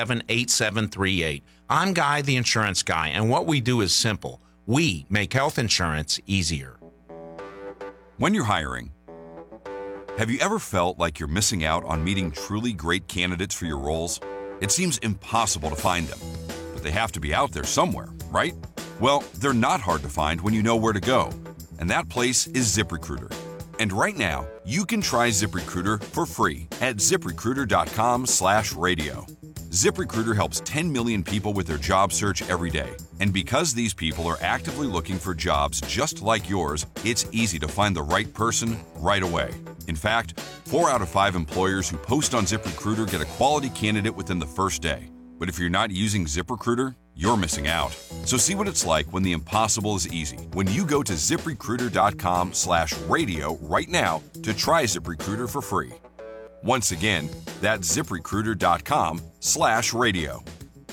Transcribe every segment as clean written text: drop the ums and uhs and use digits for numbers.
877-8738. I'm Guy, the insurance guy, and what we do is simple. We make health insurance easier. When you're hiring, have you ever felt like you're missing out on meeting truly great candidates for your roles? It seems impossible to find them, but they have to be out there somewhere, right? Well, they're not hard to find when you know where to go, and that place is ZipRecruiter. And right now, you can try ZipRecruiter for free at ZipRecruiter.com/radio. ZipRecruiter helps 10 million people with their job search every day. And because these people are actively looking for jobs just like yours, it's easy to find the right person right away. In fact, 4 out of 5 employers who post on ZipRecruiter get a quality candidate within the first day. But if you're not using ZipRecruiter, you're missing out. So see what it's like when the impossible is easy. When you go to ZipRecruiter.com/radio right now to try ZipRecruiter for free. Once again, that's ZipRecruiter.com/radio.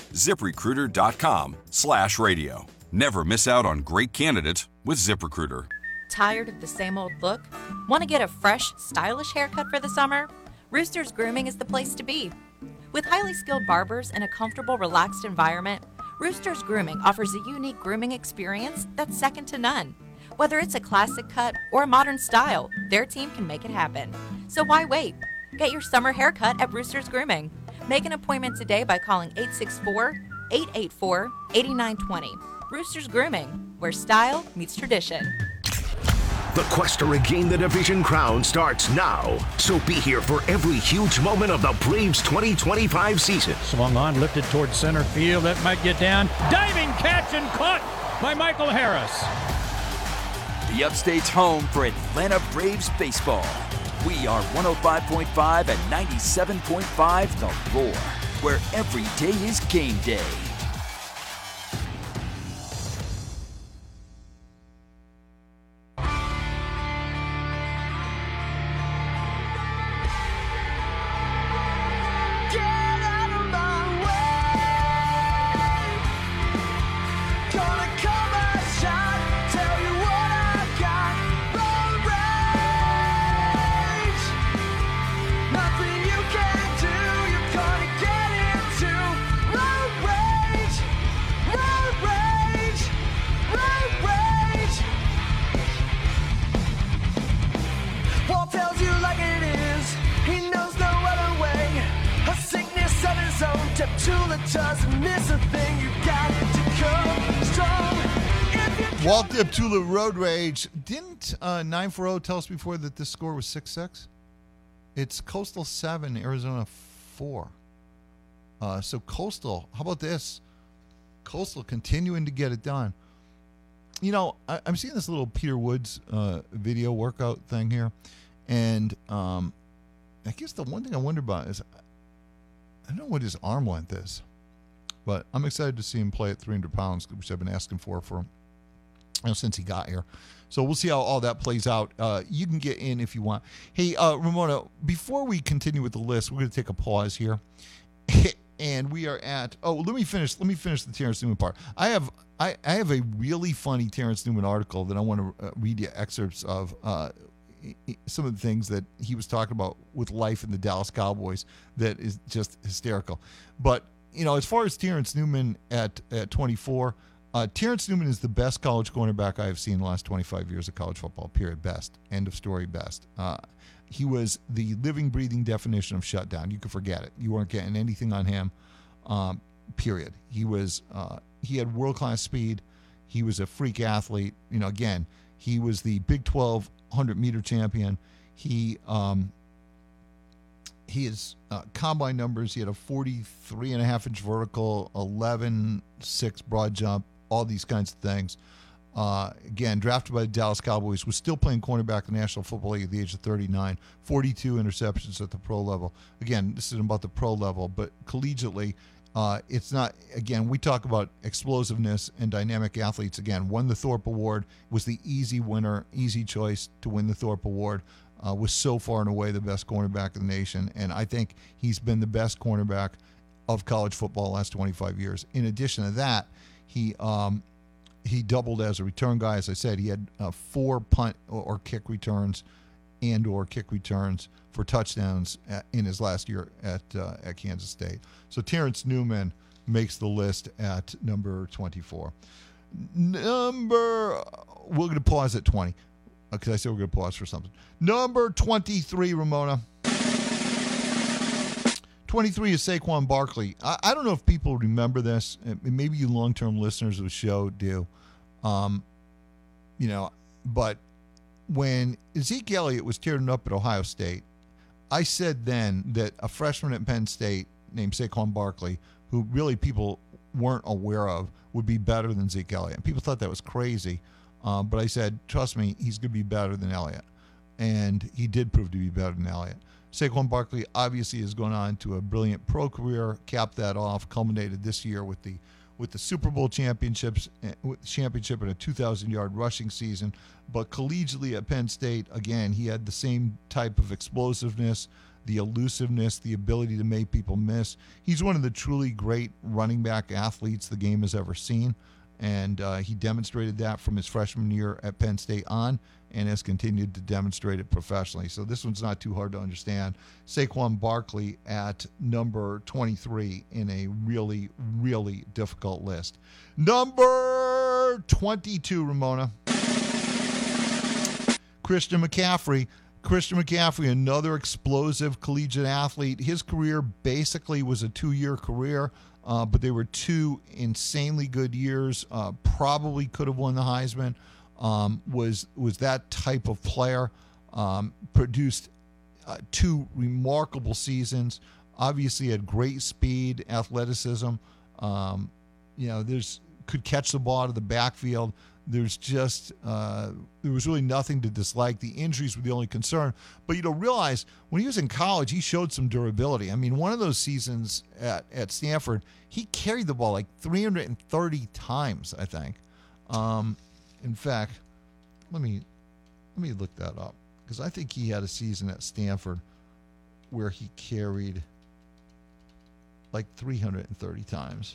ZipRecruiter.com/radio. Never miss out on great candidates with ZipRecruiter. Tired of the same old look? Want to get a fresh, stylish haircut for the summer? Rooster's Grooming is the place to be. With highly skilled barbers and a comfortable, relaxed environment, Rooster's Grooming offers a unique grooming experience that's second to none. Whether it's a classic cut or a modern style, their team can make it happen. So why wait? Get your summer haircut at Rooster's Grooming. Make an appointment today by calling 864-884-8920. Rooster's Grooming, where style meets tradition. The quest to regain the division crown starts now. So be here for every huge moment of the Braves 2025 season. Swung on, lifted towards center field. That might get down. Diving catch and caught by Michael Harris. The Upstate's home for Atlanta Braves baseball. We are 105.5 and 97.5 The Roar, where every day is game day. Walt Deptula Road Rage. Didn't 940 tell us before that this score was 6-6? It's Coastal 7, Arizona 4. So Coastal, how about this? Coastal continuing to get it done. You know, I'm seeing this little Peter Woods video workout thing here. And I guess the one thing I wonder about is, I don't know what his arm length is. But I'm excited to see him play at 300 pounds, which I've been asking for since he got here. So we'll see how all that plays out. You can get in if you want. Hey, Ramona, before we continue with the list, we're going to take a pause here. And we are at, let me finish the Terrence Newman part. I have a really funny Terrence Newman article that I want to read you excerpts of some of the things that he was talking about with life in the Dallas Cowboys that is just hysterical. But, you know, as far as Terrence Newman at 24, Terrence Newman is the best college cornerback I have seen in the last 25 years of college football, period, best. End of story, best. He was the living, breathing definition of shutdown. You could forget it. You weren't getting anything on him, period. He had world-class speed. He was a freak athlete. You know, again, he was the Big 12 100-meter champion. His combine numbers, he had a 43.5-inch vertical, 11.6 broad jump, all these kinds of things. Again, drafted by the Dallas Cowboys, was still playing cornerback in the National Football League at the age of 39, 42 interceptions at the pro level. Again, this is about the pro level, but collegiately, it's not, again, we talk about explosiveness and dynamic athletes. Again, won the Thorpe Award, was the easy winner, easy choice to win the Thorpe Award. Was so far and away the best cornerback in the nation, and I think he's been the best cornerback of college football the last 25 years. In addition to that, he doubled as a return guy. As I said, he had 4 punt or kick returns and or kick returns for touchdowns in his last year at Kansas State. So Terrence Newman makes the list at number 24. We're going to pause at 20 because I said we're going to pause for something. Number 23, Ramona. 23 is Saquon Barkley. I don't know if people remember this. Maybe you long-term listeners of the show do. But when Zeke Elliott was tearing up at Ohio State, I said then that a freshman at Penn State named Saquon Barkley, who really people weren't aware of, would be better than Zeke Elliott. And people thought that was crazy. But I said, trust me, he's going to be better than Elliott. And he did prove to be better than Elliott. Saquon Barkley obviously has gone on to a brilliant pro career, capped that off, culminated this year with the Super Bowl championship and a 2,000-yard rushing season. But collegiately at Penn State, again, he had the same type of explosiveness, the elusiveness, the ability to make people miss. He's one of the truly great running back athletes the game has ever seen. And he demonstrated that from his freshman year at Penn State on, and has continued to demonstrate it professionally. So this one's not too hard to understand. Saquon Barkley at number 23 in a really, really difficult list. Number 22, Ramona. Christian McCaffrey. Christian McCaffrey, another explosive collegiate athlete. His career basically was a 2-year career, but they were 2 insanely good years. Probably could have won the Heisman. Was that type of player. Produced 2 remarkable seasons. Obviously had great speed, athleticism. Could catch the ball out of the backfield. There's just there was really nothing to dislike. The injuries were the only concern. But realize when he was in college, he showed some durability. I mean, one of those seasons at Stanford, he carried the ball like 330 times, I think. In fact, let me look that up, because I think he had a season at Stanford where he carried like 330 times.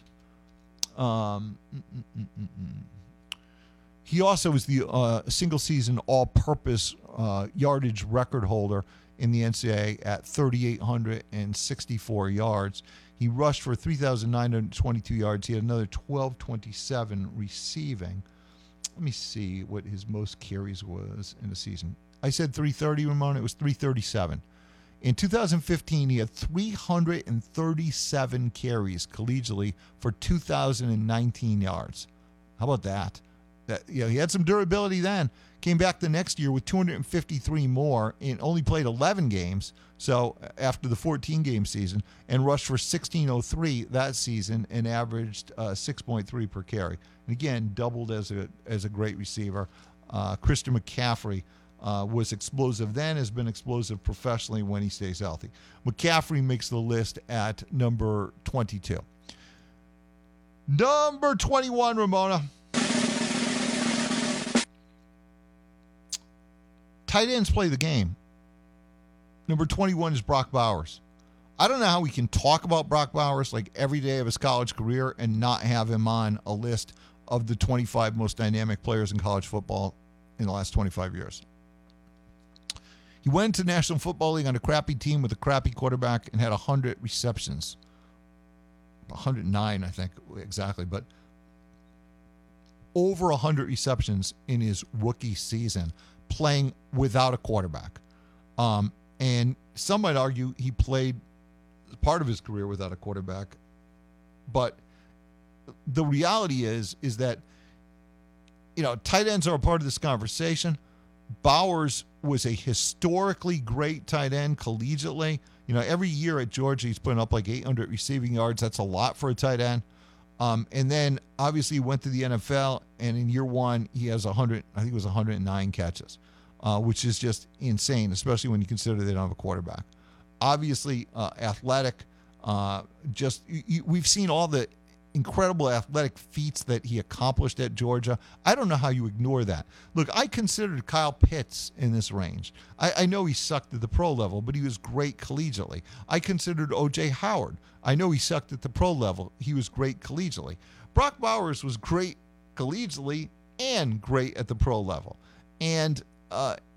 He also was the single-season all-purpose yardage record holder in the NCAA at 3,864 yards. He rushed for 3,922 yards. He had another 1,227 receiving. Let me see what his most carries was in a season. I said 330, Ramon. It was 337. In 2015, he had 337 carries collegially for 2,019 yards. How about that? He had some durability then. Came back the next year with 253 more and only played 11 games. So after the 14-game season, and rushed for 1,603 that season and averaged 6.3 per carry. And again, doubled as a great receiver. Christian McCaffrey was explosive then, has been explosive professionally when he stays healthy. McCaffrey makes the list at number 22. Number 21, Ramona. Tight ends play the game. Number 21 is Brock Bowers. I don't know how we can talk about Brock Bowers like every day of his college career and not have him on a list of the 25 most dynamic players in college football in the last 25 years. He went to the National Football League on a crappy team with a crappy quarterback and had 100 receptions. 109, I think, exactly. But over 100 receptions in his rookie season, playing without a quarterback. And some might argue he played part of his career without a quarterback. But the reality is that, tight ends are a part of this conversation. Bowers was a historically great tight end collegiately. Every year at Georgia, he's putting up like 800 receiving yards. That's a lot for a tight end. And then obviously he went to the NFL, and in year one, he has 109 catches, which is just insane, especially when you consider they don't have a quarterback. Obviously, athletic. We've seen all the incredible athletic feats that he accomplished at Georgia. I don't know how you ignore that. Look, I considered Kyle Pitts in this range. I know he sucked at the pro level, but he was great collegiately. I considered O.J. Howard. I know he sucked at the pro level. He was great collegially. Brock Bowers was great collegially and great at the pro level. And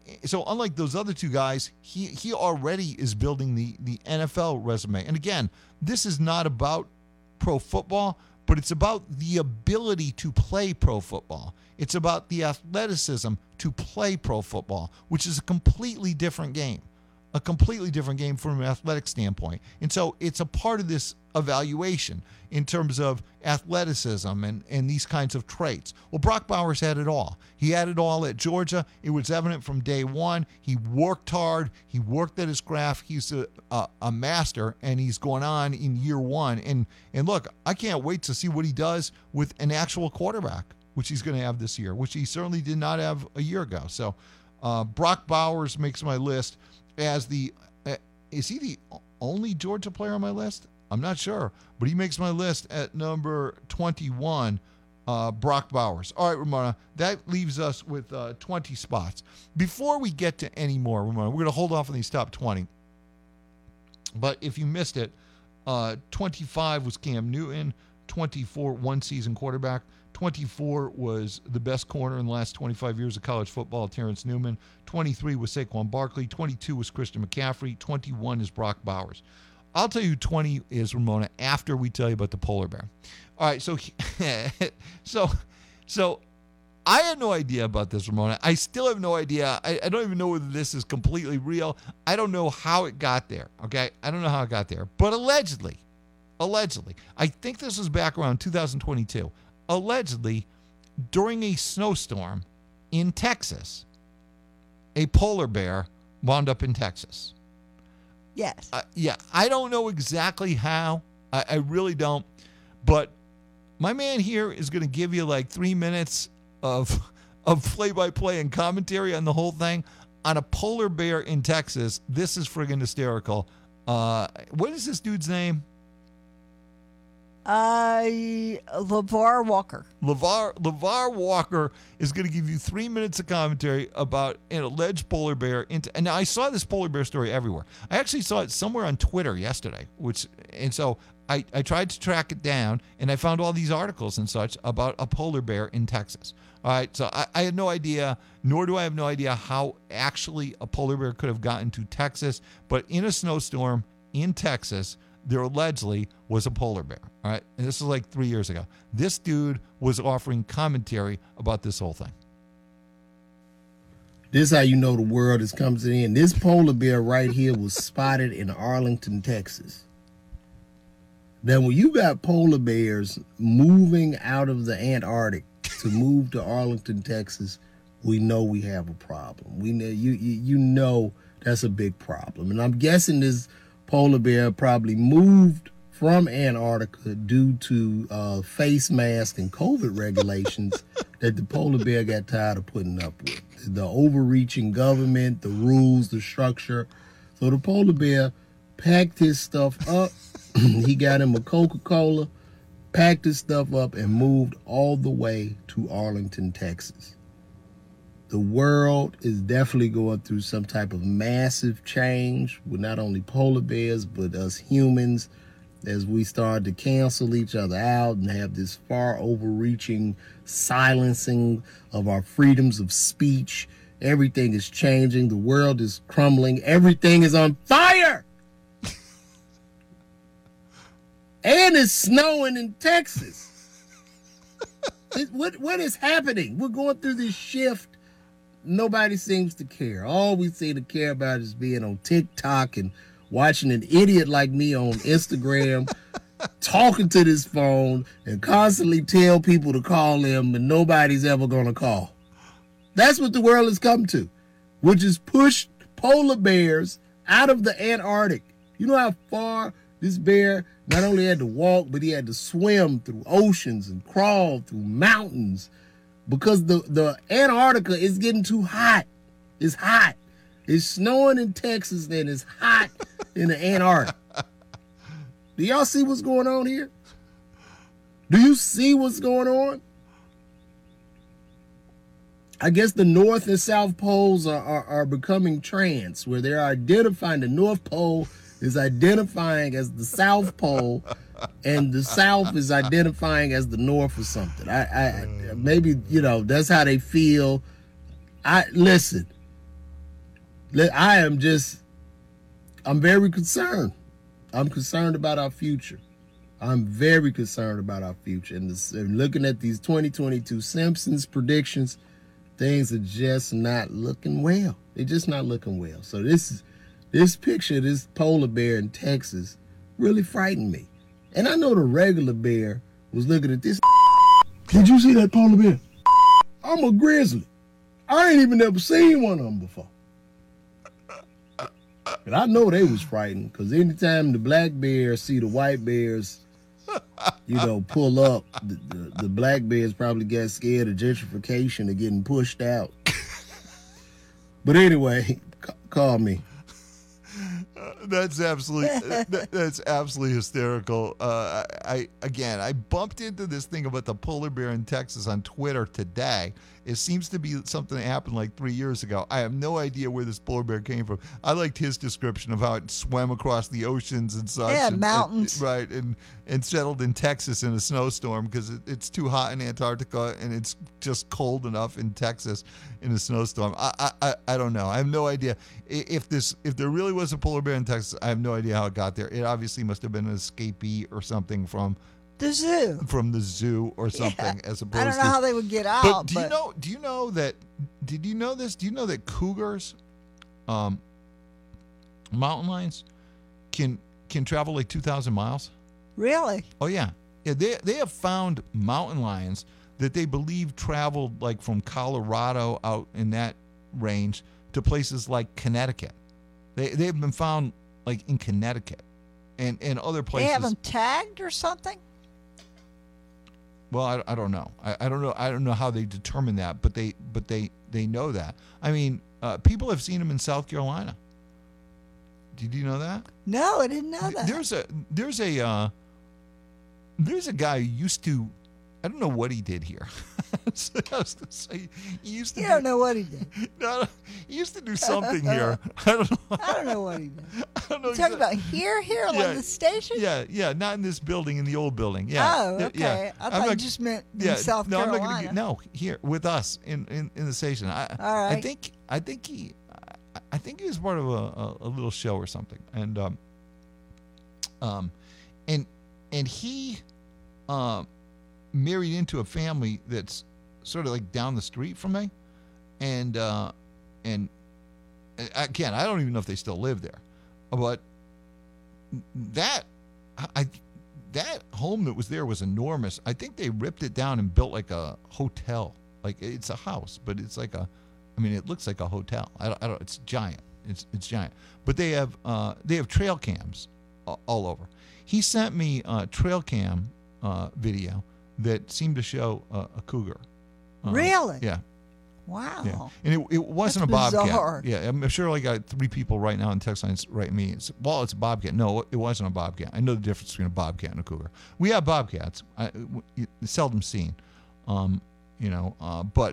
so unlike those other two guys, he already is building the NFL resume. And again, this is not about pro football, but it's about the ability to play pro football. It's about the athleticism to play pro football, which is a completely different game. A completely different game from an athletic standpoint. And so it's a part of this evaluation in terms of athleticism and these kinds of traits. Well, Brock Bowers had it all. He had it all at Georgia. It was evident from day one. He worked hard. He worked at his craft. He's a master, and he's going on in year one. And look, I can't wait to see what he does with an actual quarterback, which he's going to have this year, which he certainly did not have a year ago. So Brock Bowers makes my list as is he the only Georgia player on my list? I'm not sure, but he makes my list at number 21, Brock Bowers. All right, Ramona, that leaves us with 20 spots. Before we get to any more, Ramona, we're going to hold off on these top 20. But if you missed it, 25 was Cam Newton, 24, one-season quarterback. 24 was the best corner in the last 25 years of college football, Terrence Newman. 23 was Saquon Barkley. 22 was Christian McCaffrey. 21 is Brock Bowers. I'll tell you 20 is, Ramona, after we tell you about the polar bear. All right, so I had no idea about this, Ramona. I still have no idea. I don't even know whether this is completely real. I don't know how it got there, okay? I don't know how it got there. But allegedly, I think this was back around 2022. Allegedly, during a snowstorm in Texas, a polar bear wound up in Texas. Yes. Yeah, I don't know exactly how. I really don't. But my man here is going to give you like 3 minutes of play-by-play and commentary on the whole thing on a polar bear in Texas. This is friggin' hysterical. What is this dude's name? LeVar Walker. LeVar Walker is going to give you 3 minutes of commentary about an alleged polar bear. And now I saw this polar bear story everywhere. I actually saw it somewhere on Twitter yesterday, and so I tried to track it down, and I found all these articles and such about a polar bear in Texas. All right, so I had no idea, nor do I have no idea how actually a polar bear could have gotten to Texas, but in a snowstorm in Texas, there allegedly was a polar bear, all right? And this was like 3 years ago. This dude was offering commentary about this whole thing. This is how you know the world is coming in. This polar bear right here was spotted in Arlington, Texas. Now, when you got polar bears moving out of the Antarctic to move to Arlington, Texas, we know we have a problem. We know you know that's a big problem. And I'm guessing this polar bear probably moved from Antarctica due to face mask and COVID regulations that the polar bear got tired of putting up with. The overreaching government, the rules, the structure. So the polar bear packed his stuff up. He got him a Coca-Cola, packed his stuff up, and moved all the way to Arlington, Texas. The world is definitely going through some type of massive change with not only polar bears, but us humans, as we start to cancel each other out and have this far overreaching silencing of our freedoms of speech. Everything is changing. The world is crumbling. Everything is on fire. And it's snowing in Texas. What is happening? We're going through this shift. Nobody seems to care. All we seem to care about is being on TikTok and watching an idiot like me on Instagram talking to this phone and constantly tell people to call them, and nobody's ever going to call. That's what the world has come to, which is pushed polar bears out of the Antarctic. You know how far this bear not only had to walk, but he had to swim through oceans and crawl through mountains because the Antarctica is getting too hot. It's hot. It's snowing in Texas and it's hot in the Antarctic. Do y'all see what's going on here? Do you see what's going on? I guess the North and South poles are becoming trans, where they're identifying the North Pole is identifying as the South Pole, and the South is identifying as the North or something. I maybe, that's how they feel. Listen, I'm very concerned. I'm concerned about our future. I'm very concerned about our future. And looking at these 2022 Simpsons predictions, things are just not looking well. They're just not looking well. So this picture, this polar bear in Texas, really frightened me. And I know the regular bear was looking at this. Did you see that polar bear? I'm a grizzly. I ain't even never seen one of them before. But I know they was frightened, because anytime the black bears see the white bears, pull up, the black bears probably got scared of gentrification of getting pushed out. But anyway, call me. That's absolutely hysterical. I bumped into this thing about the polar bear in Texas on Twitter today. It seems to be something that happened like 3 years ago. I have no idea where this polar bear came from. I liked his description of how it swam across the oceans and such. Yeah, mountains. And settled in Texas in a snowstorm because it's too hot in Antarctica and it's just cold enough in Texas in a snowstorm. I don't know. I have no idea. If there really was a polar bear in Texas, I have no idea how it got there. It obviously must have been an escapee or something from the zoo. From the zoo or something, as opposed to. I don't know how they would get out. But do you know that? Did you know this? Do you know that cougars, mountain lions, can travel like 2,000 miles? Really? Oh yeah. They have found mountain lions that they believe traveled like from Colorado out in that range to places like Connecticut. They've been found like in Connecticut and other places. They have them tagged or something? Well, I don't know. I don't know how they determine that, but they know that. I mean, people have seen them in South Carolina. Did you know that? No, I didn't know that. There's a guy who used to. I don't know what he did here. So I was going to say, he used to. You don't know what he did. No, he used to do something here. I don't know. I don't know what he did. I don't know. You talking about here, like the station? Yeah, not in this building, in the old building. Yeah. Oh, okay. Yeah. I thought you just meant in South Carolina. I'm not gonna here with us in the station. All right. I think he was part of a little show or something, and he married into a family that's sort of like down the street from me, and again, I don't even know if they still live there, but that home that was there was enormous. I think they ripped it down and built like a hotel. Like it's a house, but it's like it looks like a hotel. I don't. It's giant. It's giant. But they have trail cams all over. He sent me a trail cam video that seemed to show a cougar. Really? Yeah. Wow. Yeah. And it wasn't That's a bobcat. bizarre. Yeah, I'm sure I got 3 people right now in text lines writing me. It's a bobcat. No, it wasn't a bobcat. I know the difference between a bobcat and a cougar. We have bobcats. Seldom seen. But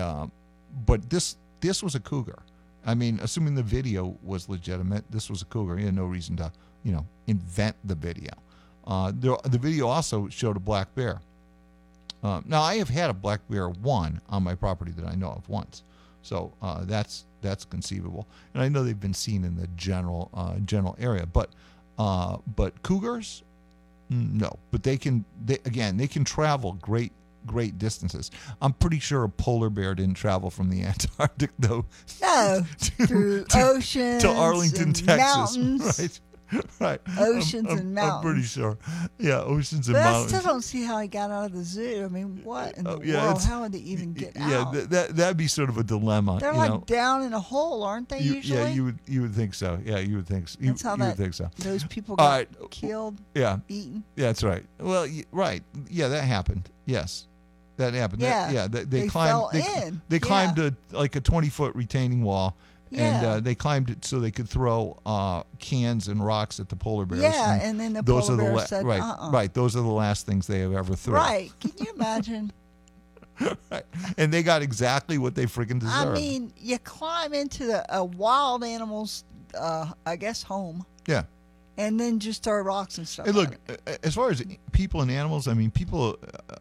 this was a cougar. I mean, assuming the video was legitimate, this was a cougar. He had no reason to, invent the video. The video also showed a black bear. Now, I have had a black bear on my property that I know of once, so that's conceivable, and I know they've been seen in the general area. But cougars, no. But they can travel great distances. I'm pretty sure a polar bear didn't travel from the Antarctic though. No, through oceans to Arlington, and Texas, mountains. Right. Oceans and mountains. I'm pretty sure. Yeah, oceans and but mountains. I still don't see how he got out of the zoo. I mean, what in the world? How would they even get out? Yeah, that'd be sort of a dilemma. They're like down in a hole, aren't they? Usually. Yeah, you would think so. Yeah, you would think so. That's how would think so. Those people got killed. Yeah. Eaten. Yeah, that's right. Well, right. Yeah, that happened. Yes. That happened. Yeah. They fell climbed. in. They climbed a 20-foot retaining wall. Yeah. And they climbed it so they could throw cans and rocks at the polar bears. Yeah, and then the polar bears said, Right, those are the last things they have ever thrown. Right. Can you imagine? Right. And they got exactly what they freaking deserved. I mean, you climb into a wild animal's, I guess, home. Yeah. And then just throw rocks and stuff. Hey, look, as far as people and animals, I mean, people,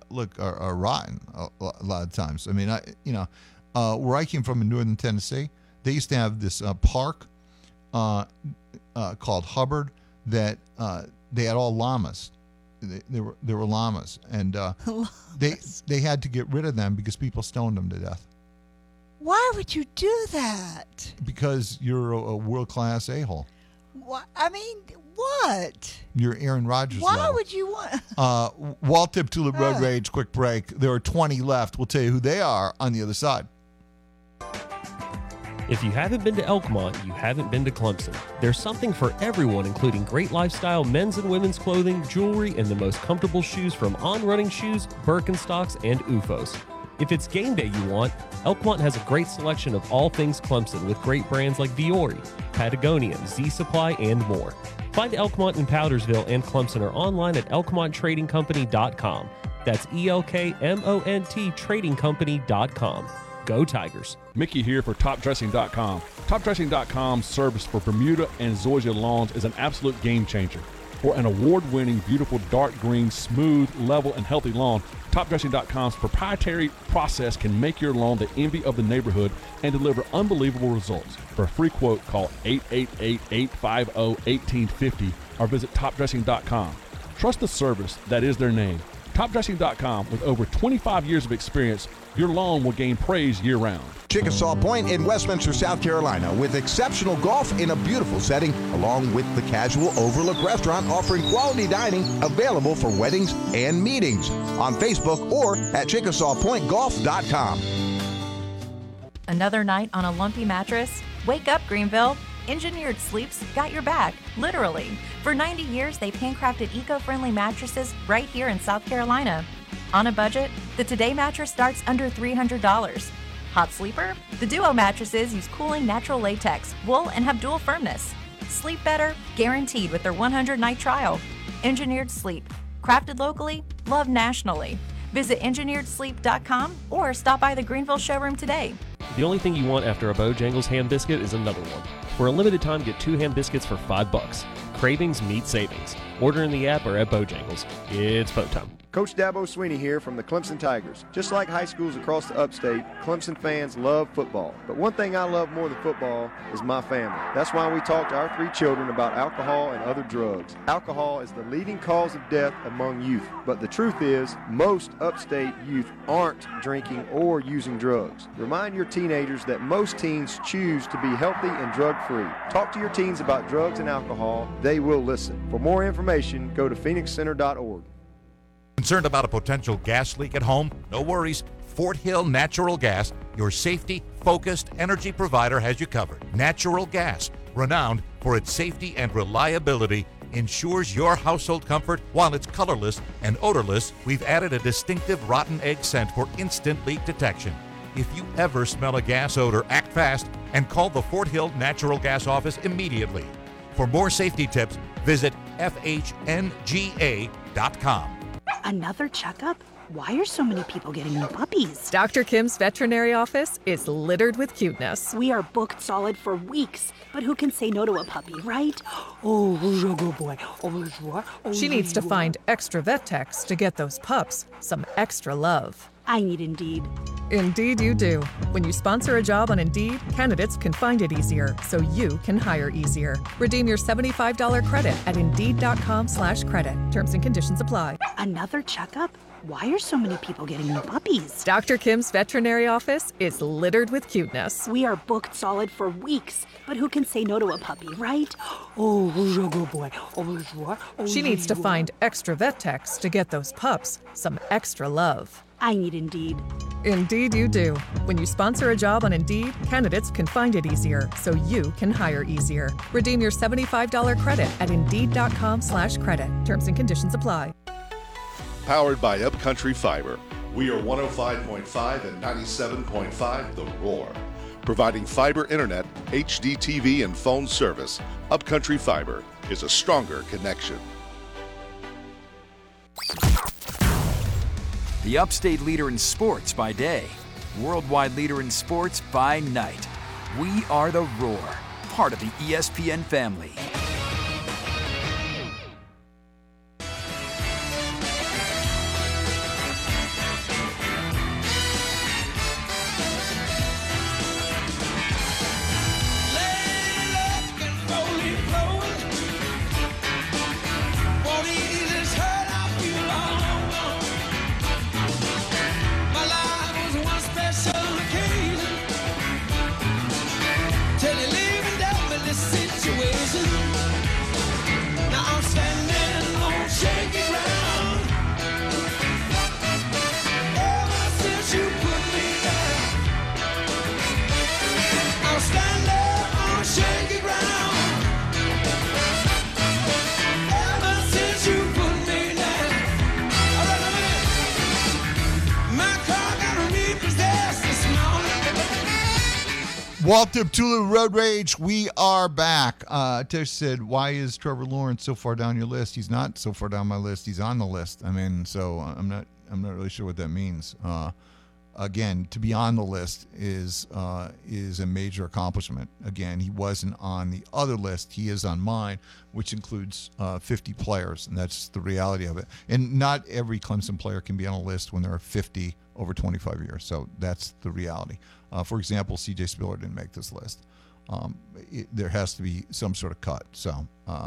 are rotten a lot of times. I mean, where I came from in northern Tennessee, They used to have this park called Hubbard that they had all llamas. They were llamas, and they had to get rid of them because people stoned them to death. Why would you do that? Because you're a world-class a-hole. What? I mean, what? You're Aaron Rodgers. Why level. would you want? Walt Tip Tulip Road Rage, quick break. There are 20 left. We'll tell you who they are on the other side. If you haven't been to Elkmont, you haven't been to Clemson. There's something for everyone, including great lifestyle men's and women's clothing, jewelry, and the most comfortable shoes from On-Running Shoes, Birkenstocks, and OOFOS. If it's game day you want, Elkmont has a great selection of all things Clemson with great brands like Viore, Patagonia, Z Supply, and more. Find Elkmont in Powdersville and Clemson or online at elkmonttradingcompany.com. That's ELKMONT tradingcompany.com. Go Tigers. Mickey here for TopDressing.com. TopDressing.com's service for Bermuda and Zoysia lawns is an absolute game changer. For an award-winning, beautiful, dark green, smooth, level, and healthy lawn, TopDressing.com's proprietary process can make your lawn the envy of the neighborhood and deliver unbelievable results. For a free quote, call 888-850-1850 or visit TopDressing.com. Trust the service that is their name. TopDressing.com, with over 25 years of experience, your lawn will gain praise year-round. Chickasaw Point in Westminster, South Carolina, with exceptional golf in a beautiful setting, along with the casual Overlook Restaurant offering quality dining available for weddings and meetings. On Facebook or at ChickasawPointGolf.com. Another night on a lumpy mattress? Wake up, Greenville. Engineered Sleep's got your back, literally. For 90 years, they've handcrafted eco-friendly mattresses right here in South Carolina. On a budget, the Today mattress starts under $300. Hot sleeper? The Duo mattresses use cooling natural latex, wool, and have dual firmness. Sleep better, guaranteed with their 100-night trial. Engineered Sleep. Crafted locally, loved nationally. Visit engineeredsleep.com or stop by the Greenville showroom today. The only thing you want after a Bojangles ham biscuit is another one. For a limited time, get 2 ham biscuits for $5. Cravings meet savings. Order in the app or at Bojangles. It's Bo time. Coach Dabo Sweeney here from the Clemson Tigers. Just like high schools across the upstate, Clemson fans love football. But one thing I love more than football is my family. That's why we talk to our 3 children about alcohol and other drugs. Alcohol is the leading cause of death among youth. But the truth is, most upstate youth aren't drinking or using drugs. Remind your teenagers that most teens choose to be healthy and drug-free. Talk to your teens about drugs and alcohol. They will listen. For more information, go to phoenixcenter.org. Concerned about a potential gas leak at home? No worries. Fort Hill Natural Gas, your safety-focused energy provider, has you covered. Natural gas, renowned for its safety and reliability, ensures your household comfort while it's colorless and odorless. We've added a distinctive rotten egg scent for instant leak detection. If you ever smell a gas odor, act fast and call the Fort Hill Natural Gas office immediately. For more safety tips, visit FHNGA.com. Another checkup? Why are so many people getting new puppies? Dr. Kim's veterinary office is littered with cuteness. We are booked solid for weeks, but who can say no to a puppy, right? Oh, good boy. She needs to find extra vet techs to get those pups some extra love. I need Indeed. Indeed you do. When you sponsor a job on Indeed, candidates can find it easier, so you can hire easier. Redeem your $75 credit at Indeed.com/credit. Terms and conditions apply. Another checkup? Why are so many people getting new puppies? Dr. Kim's veterinary office is littered with cuteness. We are booked solid for weeks, but who can say no to a puppy, right? Oh, good boy. She needs to find extra vet techs to get those pups some extra love. I need Indeed. Indeed you do. When you sponsor a job on Indeed, candidates can find it easier, so you can hire easier. Redeem your $75 credit at Indeed.com/credit. Terms and conditions apply. Powered by Upcountry Fiber. We are 105.5 and 97.5 The Roar. Providing fiber internet, HD TV, and phone service, Upcountry Fiber is a stronger connection. The upstate leader in sports by day, worldwide leader in sports by night. We are The Roar, part of the ESPN family. Walt Deptula Road Rage, we are back. Tish said, why is Trevor Lawrence so far down your list? He's not so far down my list. He's on the list. I mean, so I'm not really sure what that means. Again, to be on the list is a major accomplishment. Again, he wasn't on the other list. He is on mine, which includes 50 players, and that's the reality of it. And not every Clemson player can be on a list when there are 50 over 25 years. So that's the reality. For example, C.J. Spiller didn't make this list. There has to be some sort of cut. So,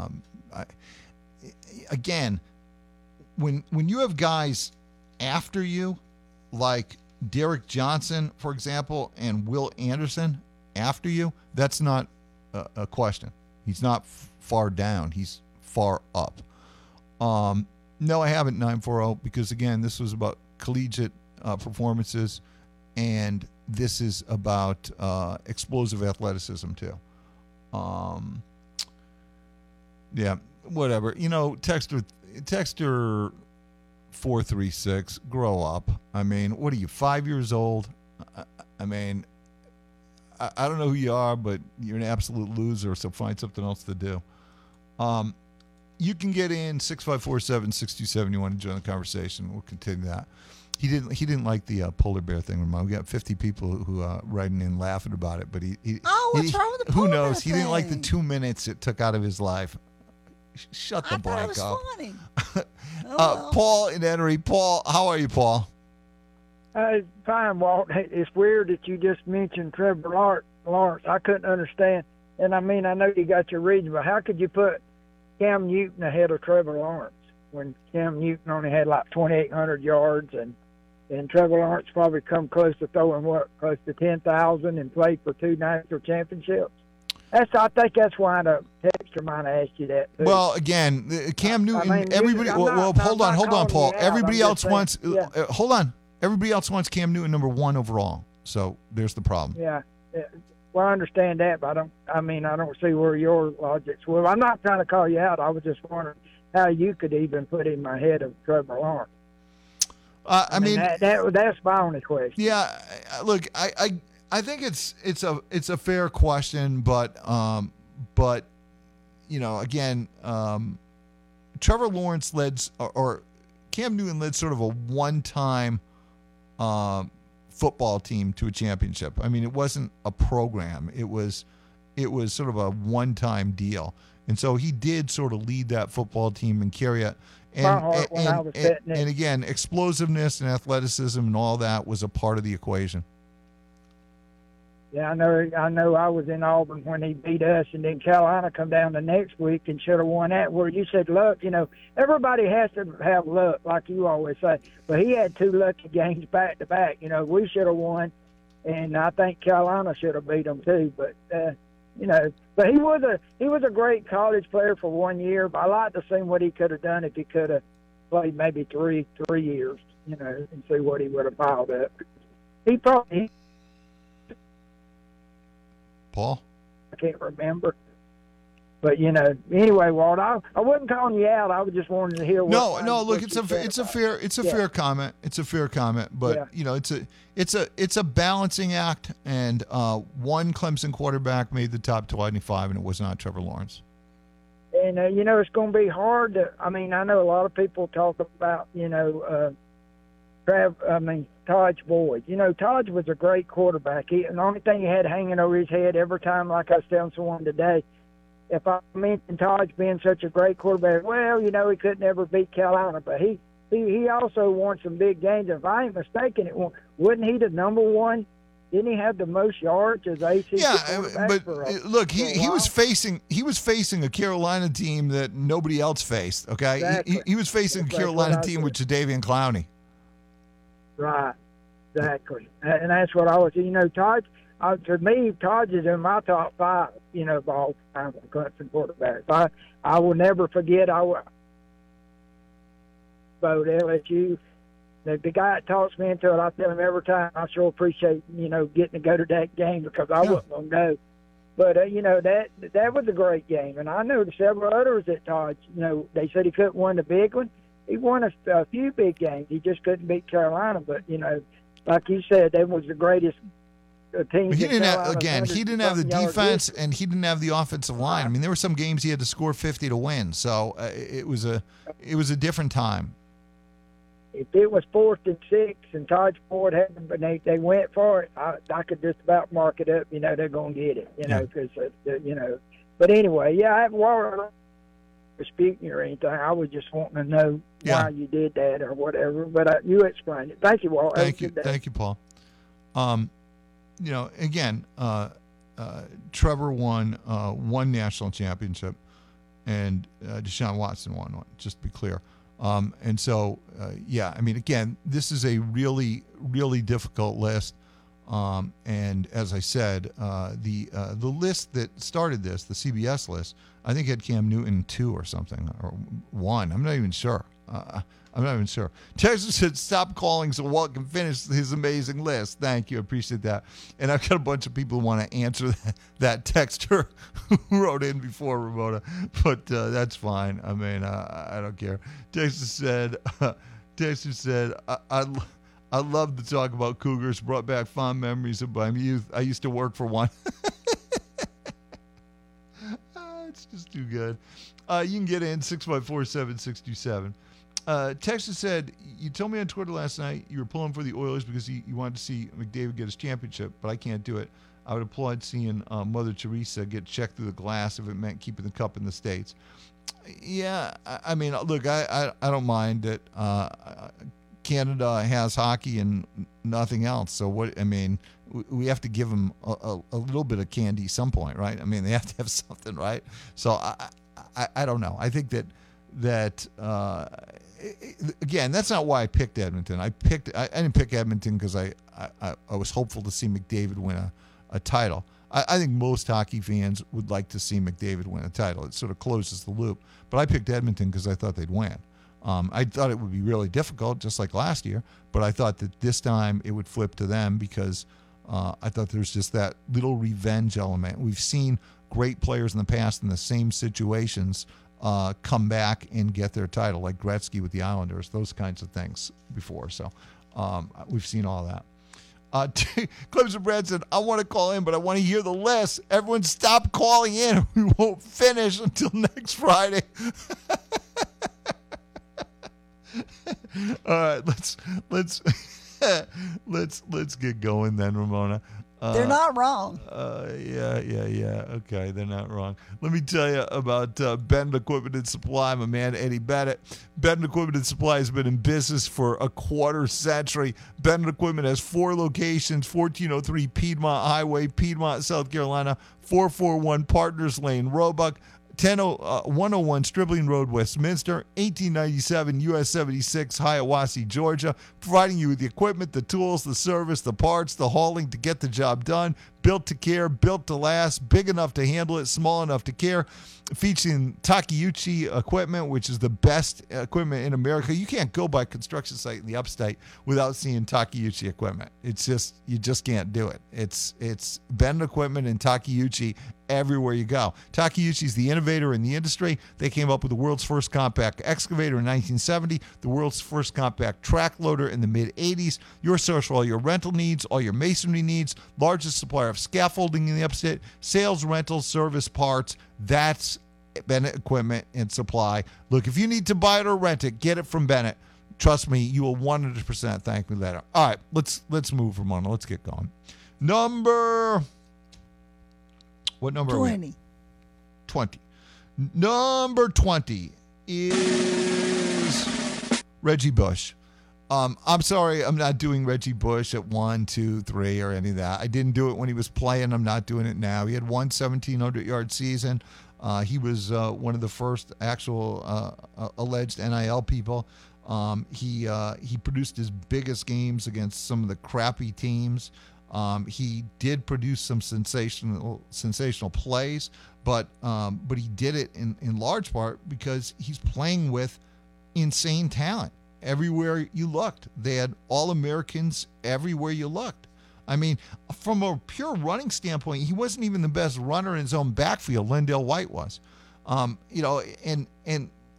again, when you have guys after you, like Derek Johnson, for example, and Will Anderson after you, that's not a question. He's not far down. He's far up. No, I haven't 940 because, again, this was about collegiate performances, and this is about explosive athleticism too. Yeah, whatever. Texter 436, grow up. I mean, what are you, 5 years old? I mean, I don't know who you are, but you're an absolute loser, so find something else to do. You can get in 654-7627. You want to join the conversation, we'll continue that. He didn't like the polar bear thing, Ramon. We got 50 people who writing in laughing about it, but what's wrong with the polar who knows? bear He didn't like the thing? 2 minutes it took out of his life. Shut the blank up. Funny. Paul in Enery. Paul, how are you, Paul? Fine, Walt. Hey, it's weird that you just mentioned Trevor Lawrence. I couldn't understand. And I mean, I know you got your reason, but how could you put Cam Newton ahead of Trevor Lawrence when Cam Newton only had like 2,800 yards and Trevor Lawrence probably come close to throwing close to 10,000 and played for 2 national championships? I think that's why the texter might have asked you that too. Well, again, Cam Newton. I mean, everybody. Hold on, Paul. Everybody else wants. Yeah. Hold on. Everybody else wants Cam Newton number 1 overall. So there's the problem. Yeah. Well, I understand that, but I don't see where your logic's. Well, I'm not trying to call you out. I was just wondering how you could even put him ahead of Trevor Lawrence. I mean, that's my only question. Yeah, look, I think it's a fair question, but again, Trevor Lawrence led or Cam Newton led sort of a one-time football team to a championship. I mean, it wasn't a program. It was sort of a one-time deal. And so he did sort of lead that football team and carry it. And again, explosiveness and athleticism and all that was a part of the equation. Yeah, I know. I was in Auburn when he beat us, and then Carolina come down the next week and should have won that. Where you said luck, everybody has to have luck, like you always say. But he had 2 lucky games back to back. We should have won, and I think Carolina should have beat them too. But but he was a great college player for 1 year. But I like to see what he could have done if he could have played maybe three years, and see what he would have piled up. He probably. Paul? I can't remember. But, anyway, Walt, I wasn't calling you out. I was just wanting to hear what. No, look, it's a fair comment. It's a fair comment, but it's a balancing act, and one Clemson quarterback made the top 25, and it was not Trevor Lawrence. And it's going to be hard to. I mean, I know a lot of people talk about Taj Boyd. Taj was a great quarterback. The only thing he had hanging over his head every time, like I was telling someone today, if I mentioned Taj being such a great quarterback, well, he could never beat Carolina, but he also won some big games. If I ain't mistaken, wasn't he the number 1? Didn't he have the most yards as ACC quarterback? But look, he was facing a Carolina team that nobody else faced. Okay, Exactly. He was facing a Carolina team with Jadeveon Clowney. Right, exactly, and that's what I was. Taj. To me, Taj is in my top 5. Of all time Clemson quarterbacks. I will never forget. About LSU. The guy that talks me into it, I tell him every time. I sure appreciate getting to go to that game because I wasn't gonna go. But that was a great game, and I know several others that Taj. They said he couldn't win the big one. He won a few big games. He just couldn't beat Carolina. But like you said, that was the greatest teams. He that didn't have, Carolina's again. He didn't have the 100-something yards defense, and he didn't have the offensive line. I mean, there were some games he had to score 50 to win. So it was a different time. If it was 4th and 6 and Todd Ford had them, and they went for it, I could just about mark it up. They're going to get it. Because But anyway, I wasn't disputing you or anything. I was just wanting to know why you did that or whatever. But you explained it. Thank you, Walt. Thank you, Paul. Again, Trevor won one national championship, and Deshaun Watson won one. Just to be clear. And so, I mean, again, this is a really, really difficult list. And as I said, the list that started this, the CBS list, I think had Cam Newton 2 or something, or 1. I'm not even sure. Texas said, stop calling so Walt can finish his amazing list. Thank you. I appreciate that. And I've got a bunch of people who want to answer that texter who wrote in before, Ramona. But that's fine. I mean, I don't care. Texas said, I love to talk about Cougars. Brought back fond memories of my youth. I used to work for one. It's just too good. You can get in 654-7627. Texas said, you told me on Twitter last night you were pulling for the Oilers because you wanted to see McDavid get his championship, but I can't do it. I would applaud seeing Mother Teresa get checked through the glass if it meant keeping the cup in the States. Yeah, I mean, look, I don't mind that Canada has hockey and nothing else. So what? I mean, we have to give them a little bit of candy some point, right? I mean, they have to have something, right? So I don't know. I think that again, that's not why I picked Edmonton. I didn't pick Edmonton because I was hopeful to see McDavid win a title. I think most hockey fans would like to see McDavid win a title. It sort of closes the loop. But I picked Edmonton because I thought they'd win. I thought it would be really difficult, just like last year, but I thought that this time it would flip to them because I thought there's just that little revenge element. We've seen great players in the past in the same situations come back and get their title, like Gretzky with the Islanders, those kinds of things before. So we've seen all that. Clemson Brad said, I want to call in, but I want to hear the list. Everyone stop calling in. We won't finish until next Friday. All right, let's get going then, Ramona. They're not wrong. Yeah. Okay, they're not wrong. Let me tell you about Benton Equipment and Supply. My man Eddie Bennett. Benton Equipment and Supply has been in business for a quarter century. Benton Equipment has 4 locations: 1403 Piedmont Highway, Piedmont, South Carolina; 441 Partners Lane, Roebuck; 101 Stribling Road, Westminster; 1897 US 76, Hiawassee, Georgia, providing you with the equipment, the tools, the service, the parts, the hauling to get the job done. Built to care, built to last, big enough to handle it, small enough to care. Featuring Takeuchi equipment, which is the best equipment in America. You can't go by a construction site in the upstate without seeing Takeuchi equipment. It's just, you just can't do it. It's Benton Equipment and Takeuchi everywhere you go. Takeuchi is the innovator in the industry. They came up with the world's first compact excavator in 1970, the world's first compact track loader in the mid-'80s. Your source for all your rental needs, all your masonry needs, largest supplier of scaffolding in the upstate, sales, rentals, service, parts. That's Bennett Equipment and Supply. Look, if you need to buy it or rent it, get it from Bennett. Trust me, you will 100% thank me later. All right, let's move, Ramona. Let's get going. What number 20. Are we? 20. Number 20 is Reggie Bush. I'm sorry, I'm not doing Reggie Bush at 1, 2, 3 or any of that. I didn't do it when he was playing. I'm not doing it now. He had one 1,700-yard season. He was one of the first actual alleged NIL people. He produced his biggest games against some of the crappy teams. He did produce some sensational plays, but he did it in large part because he's playing with insane talent. Everywhere you looked, they had All-Americans everywhere you looked. I mean, from a pure running standpoint, he wasn't even the best runner in his own backfield. LenDale White was, and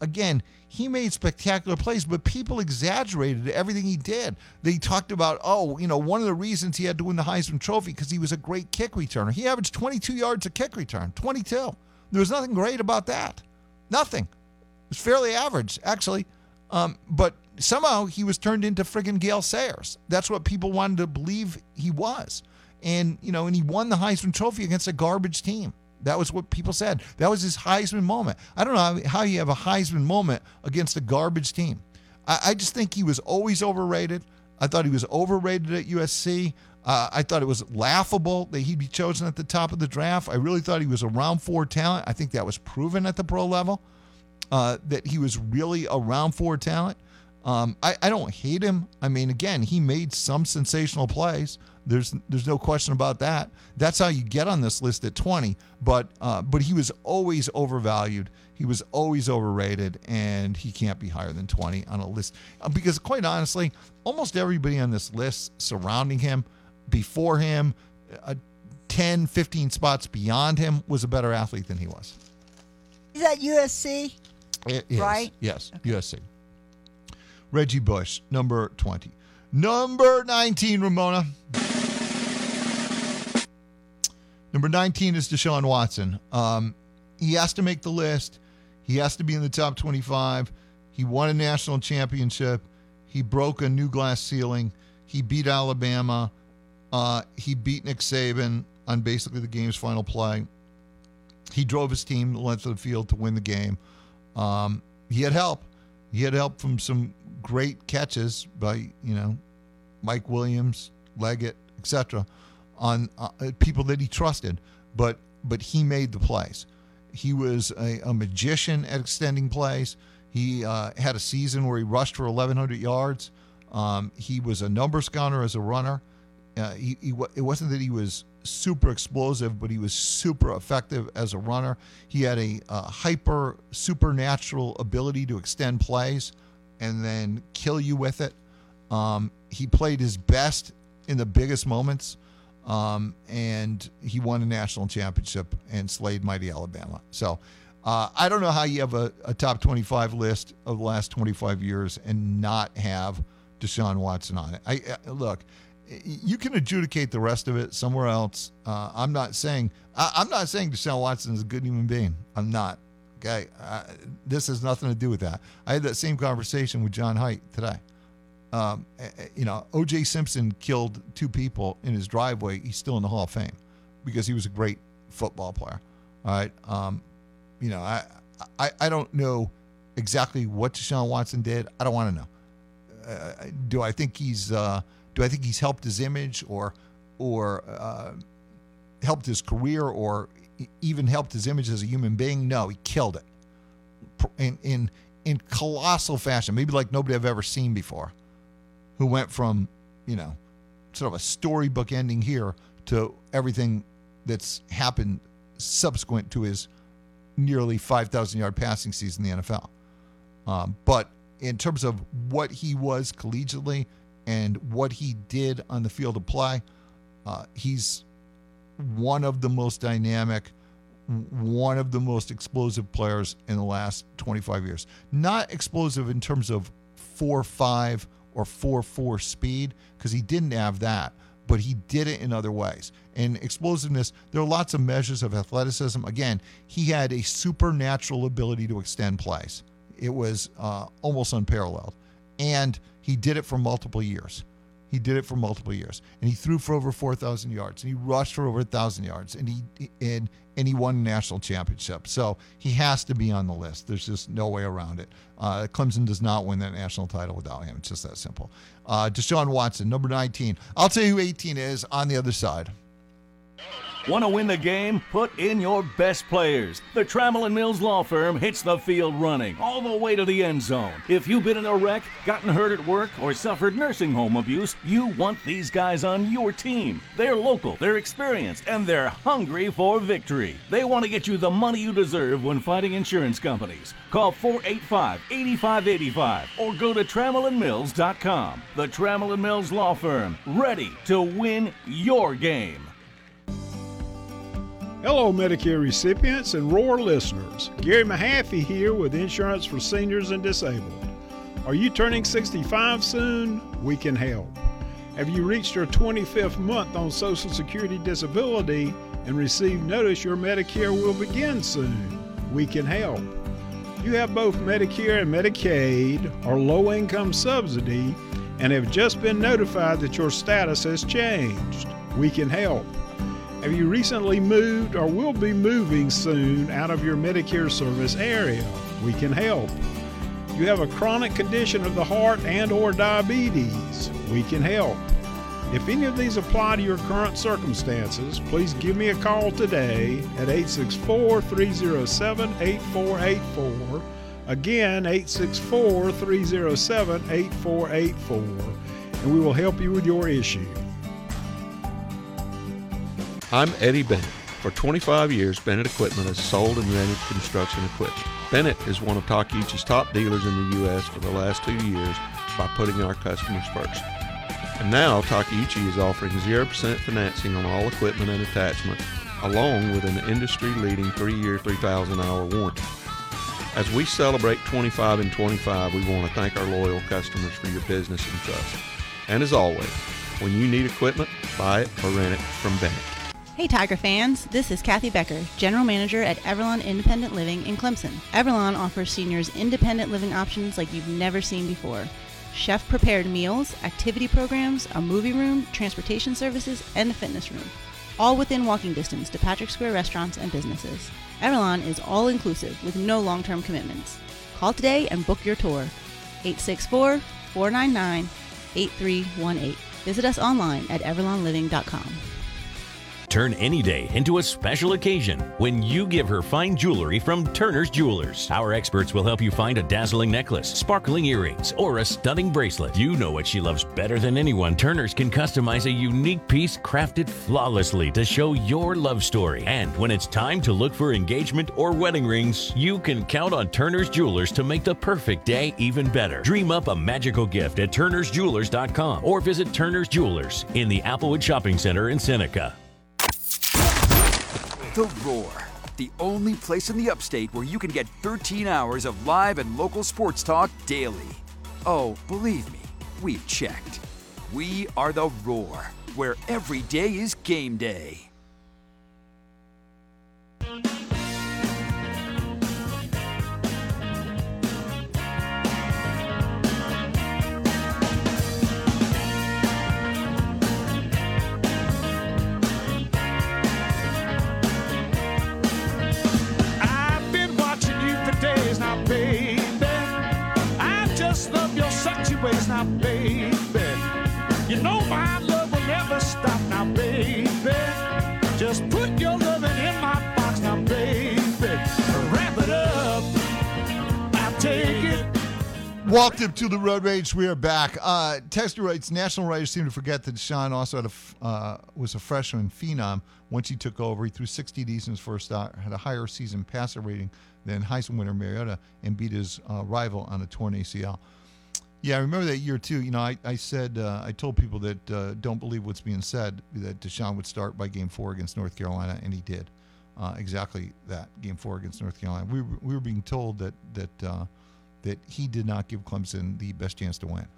again, he made spectacular plays, but people exaggerated everything he did. They talked about, one of the reasons he had to win the Heisman Trophy because he was a great kick returner. He averaged 22 yards a kick return, 22. There was nothing great about that. Nothing. It was fairly average, actually. But somehow he was turned into friggin' Gale Sayers. That's what people wanted to believe he was. And, and he won the Heisman Trophy against a garbage team. That was what people said. That was his Heisman moment. I don't know how you have a Heisman moment against a garbage team. I just think he was always overrated. I thought he was overrated at USC. I thought it was laughable that he'd be chosen at the top of the draft. I really thought he was a round 4 talent. I think that was proven at the pro level, that he was really a round 4 talent. I don't hate him. I mean, again, he made some sensational plays. There's no question about that. That's how you get on this list at 20. But he was always overvalued. He was always overrated, and he can't be higher than 20 on a list. Because quite honestly, almost everybody on this list surrounding him, before him, 10, 15 spots beyond him, was a better athlete than he was. Is that USC? It is. Right? Yes, okay. USC. Reggie Bush, number 20. Number 19, Ramona. Number 19 is Deshaun Watson. He has to make the list. He has to be in the top 25. He won a national championship. He broke a new glass ceiling. He beat Alabama. He beat Nick Saban on basically the game's final play. He drove his team the length of the field to win the game. He had help. He had help from some great catches by, Mike Williams, Leggett, etc., on people that he trusted, but he made the plays. He was a magician at extending plays. He had a season where he rushed for 1,100 yards. He was a numbers counter as a runner. It wasn't that he was super explosive, but he was super effective as a runner. He had a hyper supernatural ability to extend plays and then kill you with it. He played his best in the biggest moments. And he won a national championship and slayed mighty Alabama. So I don't know how you have a top 25 list of the last 25 years and not have Deshaun Watson on it. Look, you can adjudicate the rest of it somewhere else. I'm not saying Deshaun Watson is a good human being. I'm not. Okay, this has nothing to do with that. I had that same conversation with John Haidt today. O.J. Simpson killed 2 people in his driveway. He's still in the Hall of Fame because he was a great football player. All right. I don't know exactly what Deshaun Watson did. I don't want to know. Do I think he's helped his image or helped his career or even helped his image as a human being? No, he killed it in colossal fashion, maybe like nobody I've ever seen before. Who went from, sort of a storybook ending here to everything that's happened subsequent to his nearly 5,000-yard passing season in the NFL. But in terms of what he was collegiately and what he did on the field of play, he's one of the most dynamic, one of the most explosive players in the last 25 years. Not explosive in terms of 4.5 or 4.4 speed, because he didn't have that, but he did it in other ways. And explosiveness, there are lots of measures of athleticism. Again, he had a supernatural ability to extend plays. It was almost unparalleled. And he did it for multiple years. And he threw for over 4,000 yards, and he rushed for over 1,000 yards, and he won a national championship. So he has to be on the list. There's just no way around it. Clemson does not win that national title without him. It's just that simple. Deshaun Watson, number 19. I'll tell you who 18 is on the other side. Want to win the game? Put in your best players. The Trammell & Mills Law Firm hits the field running all the way to the end zone. If you've been in a wreck, gotten hurt at work, or suffered nursing home abuse, you want these guys on your team. They're local, they're experienced, and they're hungry for victory. They want to get you the money you deserve when fighting insurance companies. Call 485-8585 or go to TrammellandMills.com. The Trammell & Mills Law Firm, ready to win your game. Hello, Medicare recipients and Roar listeners. Gary Mahaffey here with Insurance for Seniors and Disabled. Are you turning 65 soon? We can help. Have you reached your 25th month on Social Security disability and received notice your Medicare will begin soon? We can help. You have both Medicare and Medicaid or low-income subsidy and have just been notified that your status has changed. We can help. Have you recently moved or will be moving soon out of your Medicare service area? We can help. You have a chronic condition of the heart and or diabetes? We can help. If any of these apply to your current circumstances, please give me a call today at 864-307-8484. Again, 864-307-8484, and we will help you with your issue. I'm Eddie Bennett. For 25 years, Bennett Equipment has sold and rented construction equipment. Bennett is one of Takeuchi's top dealers in the U.S. for the last 2 years by putting our customers first. And now Takeuchi is offering 0% financing on all equipment and attachments, along with an industry-leading 3-year, 3,000-hour warranty. As we celebrate 25 and 25, we want to thank our loyal customers for your business and trust. And as always, when you need equipment, buy it or rent it from Bennett. Hey Tiger fans, this is Kathy Becker, General Manager at Everlawn Independent Living in Clemson. Everlawn offers seniors independent living options like you've never seen before. Chef-prepared meals, activity programs, a movie room, transportation services, and a fitness room. All within walking distance to Patrick Square restaurants and businesses. Everlawn is all-inclusive with no long-term commitments. Call today and book your tour. 864-499-8318. Visit us online at everlawnliving.com. Turn any day into a special occasion when you give her fine jewelry from Turner's Jewelers. Our experts will help you find a dazzling necklace, sparkling earrings, or a stunning bracelet. You know what she loves better than anyone. Turner's can customize a unique piece crafted flawlessly to show your love story. And when it's time to look for engagement or wedding rings, you can count on Turner's Jewelers to make the perfect day even better. Dream up a magical gift at turnersjewelers.com or visit Turner's Jewelers in the Applewood Shopping Center in Seneca. The Roar, the only place in the upstate where you can get 13 hours of live and local sports talk daily. Oh, believe me, we've checked. We are The Roar, where every day is game day. Ways now, baby. You know my love will never stop now, baby. Just put your loving in my box now, baby. Wrap it up. I'll take it. Welcome to the Road Rage. We are back. Texter writes, National writers seem to forget that Deshaun also had was a freshman phenom. Once he took over, he threw 60 TDs in his first start, had a higher season passer rating than Heisman winner Mariota, and beat his rival on a torn ACL. Yeah, I remember that year, too. You know, I said, I told people that don't believe what's being said, that Deshaun would start by Game 4 against North Carolina, and he did. Exactly that, Game 4 against North Carolina. We were being told that he did not give Clemson the best chance to win,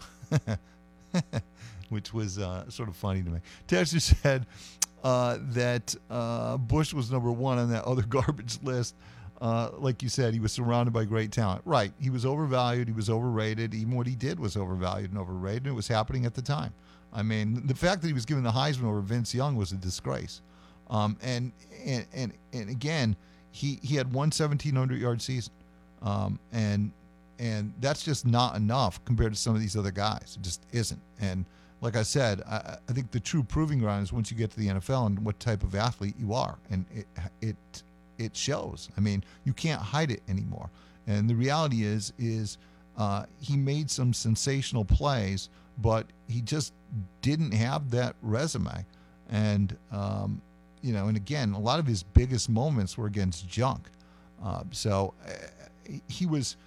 which was sort of funny to me. Texas said that Bush was number 1 on that other garbage list. Like you said, he was surrounded by great talent. Right. He was overvalued. He was overrated. Even what he did was overvalued and overrated. And it was happening at the time. I mean, the fact that he was given the Heisman over Vince Young was a disgrace. And again, he had one 1,700-yard season. And that's just not enough compared to some of these other guys. It just isn't. And like I said, I think the true proving ground is once you get to the NFL and what type of athlete you are. And it shows. I mean, you can't hide it anymore. And the reality is he made some sensational plays, but he just didn't have that resume. And, and again, a lot of his biggest moments were against junk. So he was,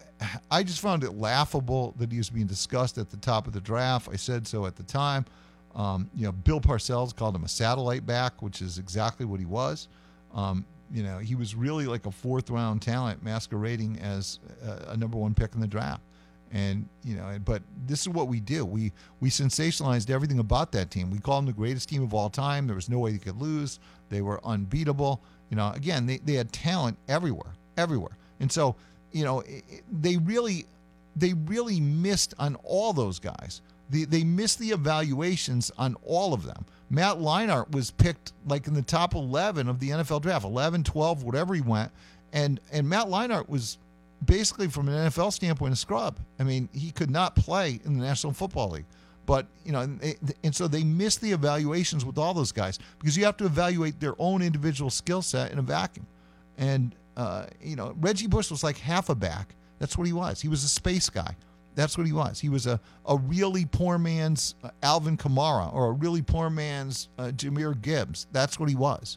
I just found it laughable that he was being discussed at the top of the draft. I said so at the time. Bill Parcells called him a satellite back, which is exactly what he was. He was really like a fourth-round talent masquerading as a number one pick in the draft. And, but this is what we do. We sensationalized everything about that team. We called them the greatest team of all time. There was no way they could lose. They were unbeatable. Again, they had talent everywhere. And so, they really missed on all those guys. They missed the evaluations on all of them. Matt Leinart was picked like in the top 11 of the NFL draft, 11, 12, whatever he went. And Matt Leinart was basically, from an NFL standpoint, a scrub. I mean, he could not play in the National Football League. But, and so they missed the evaluations with all those guys because you have to evaluate their own individual skill set in a vacuum. And, Reggie Bush was like half a back. That's what he was. He was a space guy. That's what he was. He was a really poor man's Alvin Kamara or a really poor man's Jahmyr Gibbs. That's what he was.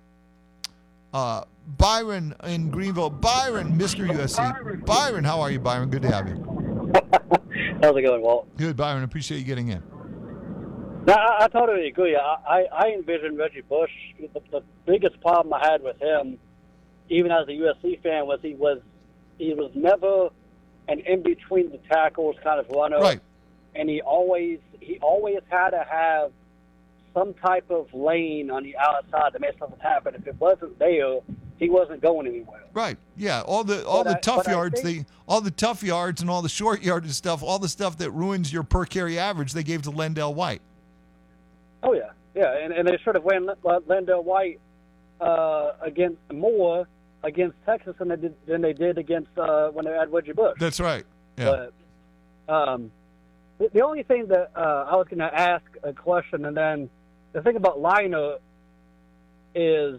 Byron in Greenville. Byron, Mr. USC. Byron, how are you, Byron? Good to have you. How's it going, Walt? Good, Byron. Appreciate you getting in. No, I totally agree. I envision Reggie Bush. The biggest problem I had with him, even as a USC fan, was he was never an in between the tackles kind of runner, right? And he always had to have some type of lane on the outside to make something happen. If it wasn't there, he wasn't going anywhere. Right. Yeah. All the tough yards, all the tough yards and all the short yardage stuff, all the stuff that ruins your per carry average, they gave to Lendell White. Oh yeah, yeah, and they should have ran Lendell White against more against Texas than they did against when they had Reggie Bush. That's right. Yeah. But, the only thing that I was going to ask a question, and then the thing about Liner is,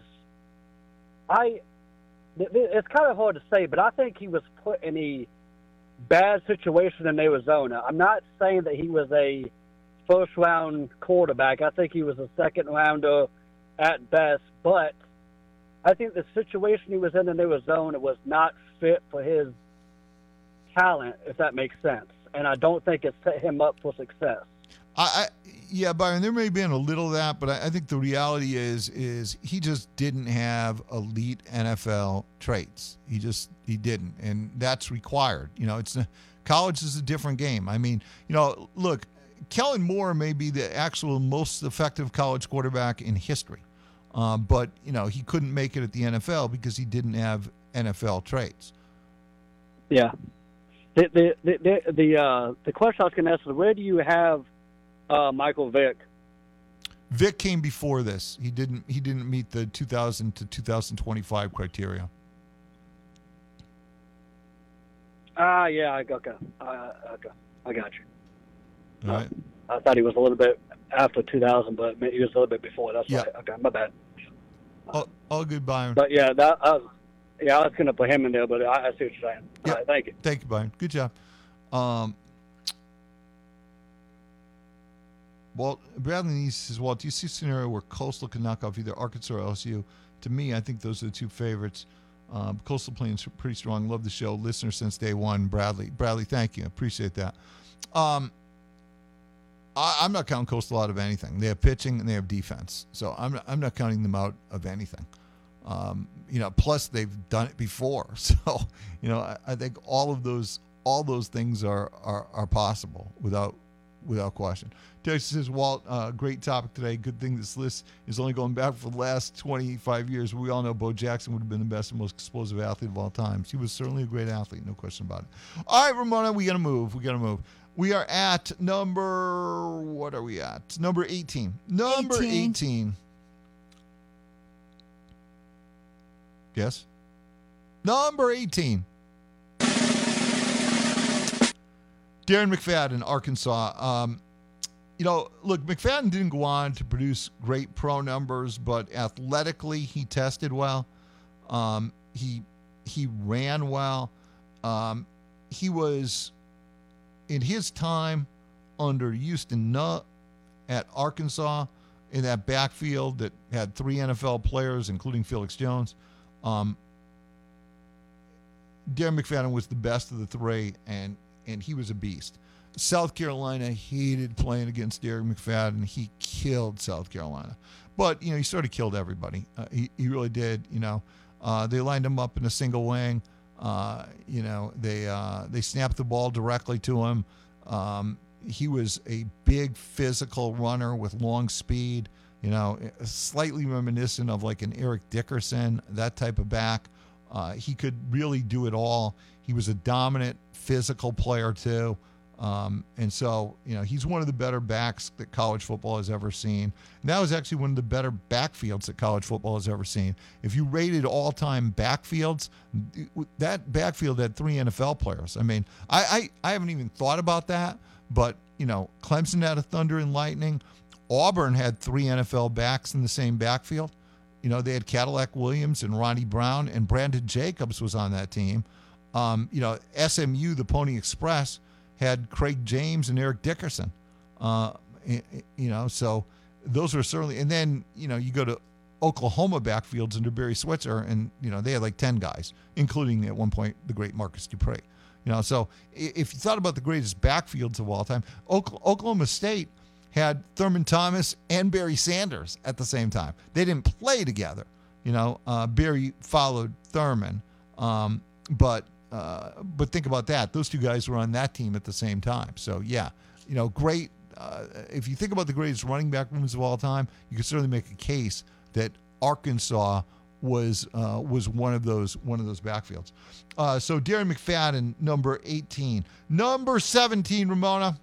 it's kind of hard to say, but I think he was put in a bad situation in Arizona. I'm not saying that he was a first-round quarterback. I think he was a second-rounder at best, but I think the situation he was in Arizona was not fit for his talent, if that makes sense. And I don't think it set him up for success. Yeah, Byron, there may have been a little of that, but I think the reality is he just didn't have elite NFL traits. He didn't, and that's required. College is a different game. I mean, look, Kellen Moore may be the actual most effective college quarterback in history, but he couldn't make it at the NFL because he didn't have NFL traits. Yeah. The question I was going to ask is, where do you have Michael Vick? Vick came before this. He didn't meet the 2000 to 2025 criteria. Yeah, okay. I got you. All right. I thought he was a little bit after 2000, but he was a little bit before. That's right. Okay, my bad. All good, Byron. But yeah, I was going to put him in there, but I see what you're saying. Yeah. All right, thank you. Thank you, Byron. Good job. Walt, Bradley Neese says, Walt, do you see a scenario where Coastal can knock off either Arkansas or LSU? To me, I think those are the two favorites. Coastal playing pretty strong. Love the show. Listener since day one. Bradley, thank you. Appreciate that. I'm not counting Coastal out of anything. They have pitching and they have defense. So I'm not counting them out of anything. Plus they've done it before. So, I think all those things are possible without question. Texas says, Walt, great topic today. Good thing this list is only going back for the last 25 years. We all know Bo Jackson would have been the best and most explosive athlete of all time. He was certainly a great athlete, no question about it. All right, Ramona, we got to move. We are at what are we at? Number 18. Number 18. Yes? Number 18. Darren McFadden, Arkansas. Look, McFadden didn't go on to produce great pro numbers, but athletically he tested well. He ran well. He was, in his time under Houston Nutt at Arkansas, in that backfield that had 3 NFL players, including Felix Jones, Darren McFadden was the best of the 3, and he was a beast. South Carolina hated playing against Derek McFadden. He killed South Carolina. But, he sort of killed everybody. He really did, They lined him up in a single wing. They snapped the ball directly to him. He was a big physical runner with long speed, slightly reminiscent of like an Eric Dickerson, that type of back. He could really do it all. He was a dominant physical player too. And so, he's one of the better backs that college football has ever seen. And that was actually one of the better backfields that college football has ever seen. If you rated all-time backfields, that backfield had 3 NFL players. I mean, I haven't even thought about that, but, Clemson had a Thunder and Lightning. Auburn had 3 NFL backs in the same backfield. They had Cadillac Williams and Ronnie Brown, and Brandon Jacobs was on that team. SMU, the Pony Express, had Craig James and Eric Dickerson. So those were certainly, and then, you go to Oklahoma backfields under Barry Switzer, and, they had like 10 guys, including at one point the great Marcus Dupree. So if you thought about the greatest backfields of all time, Oklahoma State had Thurman Thomas and Barry Sanders at the same time. They didn't play together. Barry followed Thurman. But think about that. Those 2 guys were on that team at the same time. So, yeah, great. If you think about the greatest running back rooms of all time, you could certainly make a case that Arkansas was one of those backfields. So Darren McFadden, number 18. Number 17, Ramona.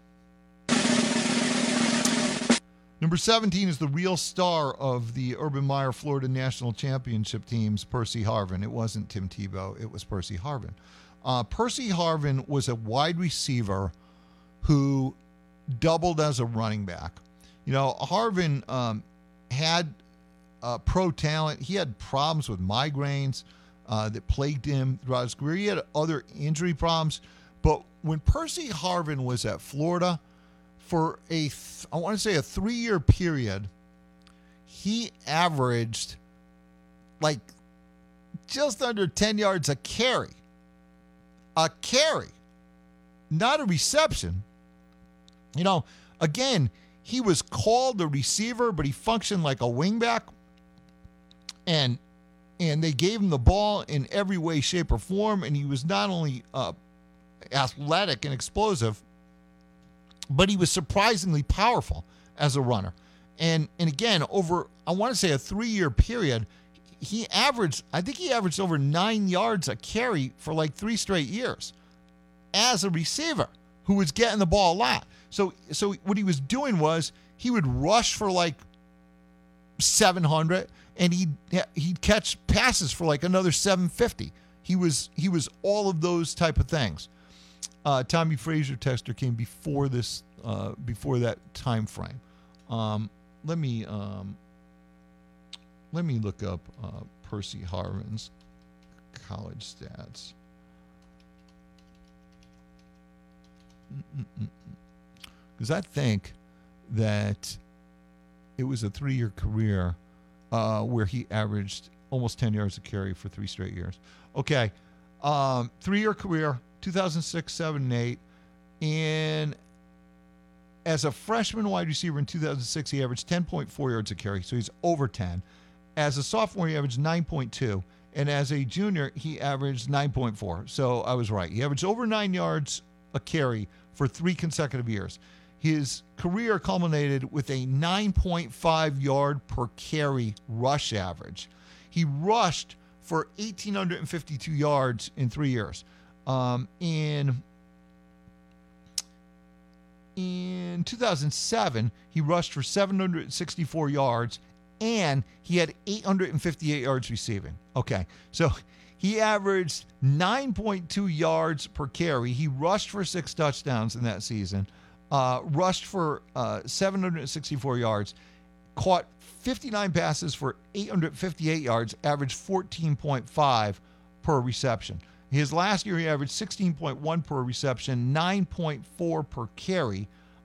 Number 17 is the real star of the Urban Meyer Florida National Championship teams, Percy Harvin. It wasn't Tim Tebow. It was Percy Harvin. Percy Harvin was a wide receiver who doubled as a running back. Harvin had pro talent. He had problems with migraines that plagued him throughout his career. He had other injury problems. But when Percy Harvin was at Florida, for I want to say a 3-year period, he averaged like just under 10 yards a carry. A carry, not a reception. Again, he was called a receiver, but he functioned like a wingback. And they gave him the ball in every way, shape, or form. And he was not only athletic and explosive, but he was surprisingly powerful as a runner. And again, over, I want to say a 3-year period, I think he averaged over 9 yards a carry for like 3 straight years as a receiver who was getting the ball a lot. So what he was doing was he would rush for like 700 and he'd catch passes for like another 750. He was all of those type of things. Tommy Frazier Texter came before this, before that time frame. Let me look up Percy Harvin's college stats. Because I think that it was a 3-year career where he averaged almost 10 yards a carry for 3 straight years. Okay, 3-year career, 2006, 7, and 8. And as a freshman wide receiver in 2006, he averaged 10.4 yards a carry, so he's over 10. As a sophomore, he averaged 9.2. And as a junior, he averaged 9.4. So I was right. He averaged over 9 yards a carry for 3 consecutive years. His career culminated with a 9.5 yard per carry rush average. He rushed for 1,852 yards in 3 years. In 2007, he rushed for 764 yards, and he had 858 yards receiving. Okay, so he averaged 9.2 yards per carry. He rushed for 6 touchdowns in that season, rushed for 764 yards, caught 59 passes for 858 yards, averaged 14.5 per reception. His last year, he averaged 16.1 per reception, 9.4 per carry.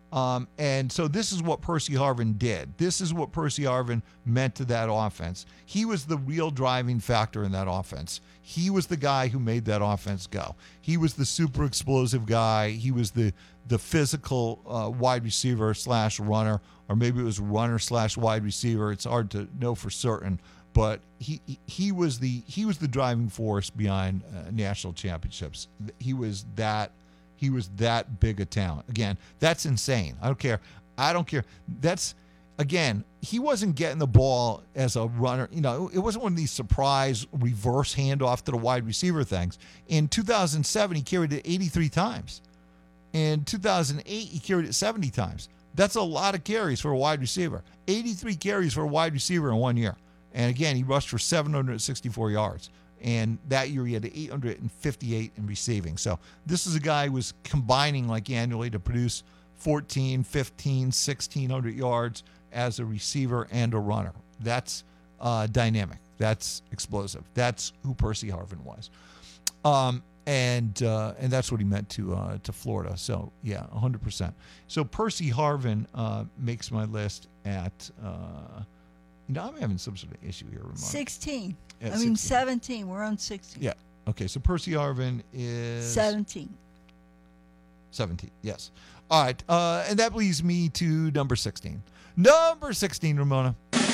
And so this is what Percy Harvin did. This is what Percy Harvin meant to that offense. He was the real driving factor in that offense. He was the guy who made that offense go. He was the super explosive guy. He was the physical wide receiver / runner, or maybe it was runner / wide receiver. It's hard to know for certain, but he was the driving force behind national championships. He was that big a talent. Again, that's insane. I don't care. That's, again, he wasn't getting the ball as a runner. It wasn't one of these surprise reverse handoff to the wide receiver things. In 2007, he carried it 83 times. In 2008, he carried it 70 times. That's a lot of carries for a wide receiver. 83 carries for a wide receiver in 1 year. And again, he rushed for 764 yards. And that year he had 858 in receiving. So this is a guy who was combining like annually to produce 14, 15, 1,600 yards as a receiver and a runner. That's dynamic. That's explosive. That's who Percy Harvin was. And that's what he meant to Florida. So, yeah, 100%. So Percy Harvin makes my list at I'm having some sort of issue here, Ramona. 16. Yeah, 16. 17. We're on 16. Yeah. Okay, so Percy Harvin is 17. 17, yes. All right, and that leads me to number 16. Number 16, Ramona.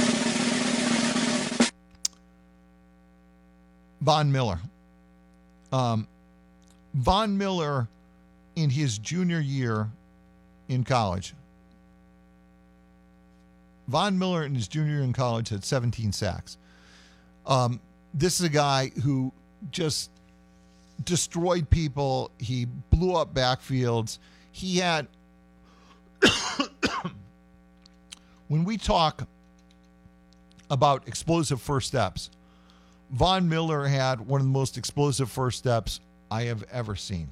Von Miller. Von Miller, in his junior year in college, Von Miller in his junior year in college had 17 sacks. This is a guy who just destroyed people. He blew up backfields. He had, when we talk about explosive first steps, Von Miller had one of the most explosive first steps I have ever seen.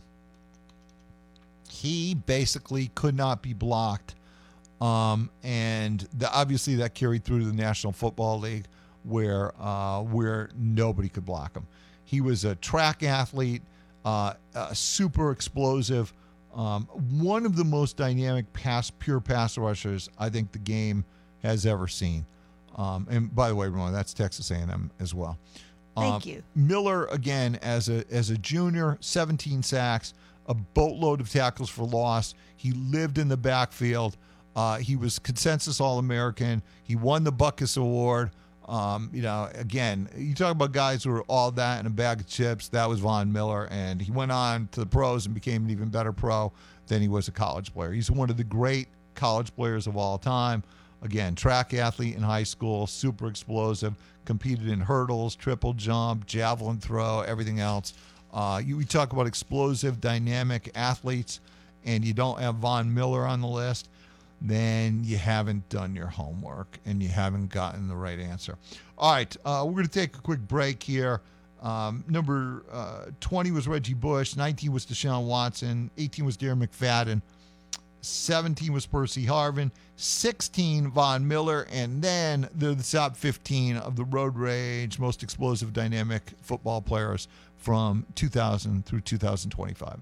He basically could not be blocked. And obviously that carried through to the National Football League where nobody could block him. He was a track athlete, super explosive, one of the most dynamic pure pass rushers I think the game has ever seen. And by the way, Ramona, that's Texas A&M as well. Thank you. Miller, again, as a junior, 17 sacks, a boatload of tackles for loss. He lived in the backfield. He was consensus All-American. He won the Butkus Award. Again, you talk about guys who are all that in a bag of chips. That was Von Miller, and he went on to the pros and became an even better pro than he was a college player. He's one of the great college players of all time. Again, track athlete in high school, super explosive, competed in hurdles, triple jump, javelin throw, everything else. We talk about explosive, dynamic athletes, and you don't have Von Miller on the list, then you haven't done your homework and you haven't gotten the right answer. All right, we're going to take a quick break here. Number 20 was Reggie Bush, 19 was Deshaun Watson, 18 was Darren McFadden, 17 was Percy Harvin, 16 Von Miller, and then the top 15 of the Road Rage most explosive dynamic football players from 2000 through 2025.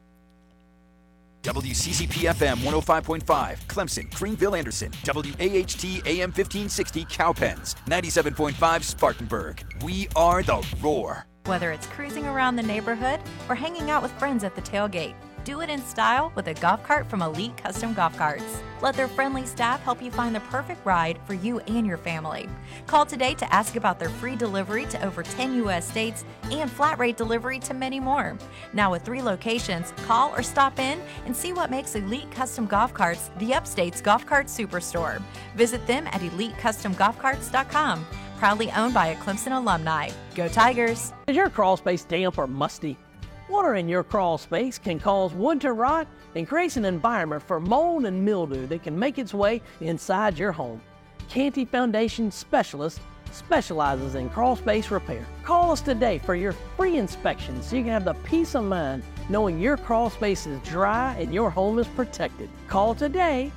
WCCP-FM 105.5, Clemson, Greenville, Anderson. WAHT AM 1560, Cowpens. 97.5, Spartanburg. We are the Roar. Whether it's cruising around the neighborhood or hanging out with friends at the tailgate, do it in style with a golf cart from Elite Custom Golf Carts. Let their friendly staff help you find the perfect ride for you and your family. Call today to ask about their free delivery to over 10 U.S. states and flat rate delivery to many more. Now with 3 locations, call or stop in and see what makes Elite Custom Golf Carts the Upstate's Golf Cart Superstore. Visit them at EliteCustomGolfCarts.com. Proudly owned by a Clemson alumni. Go Tigers! Is your crawl space damp or musty? Water in your crawl space can cause wood to rot and create an environment for mold and mildew that can make its way inside your home. Canty Foundation Specialist specializes in crawl space repair. Call us today for your free inspection so you can have the peace of mind knowing your crawl space is dry and your home is protected. Call today,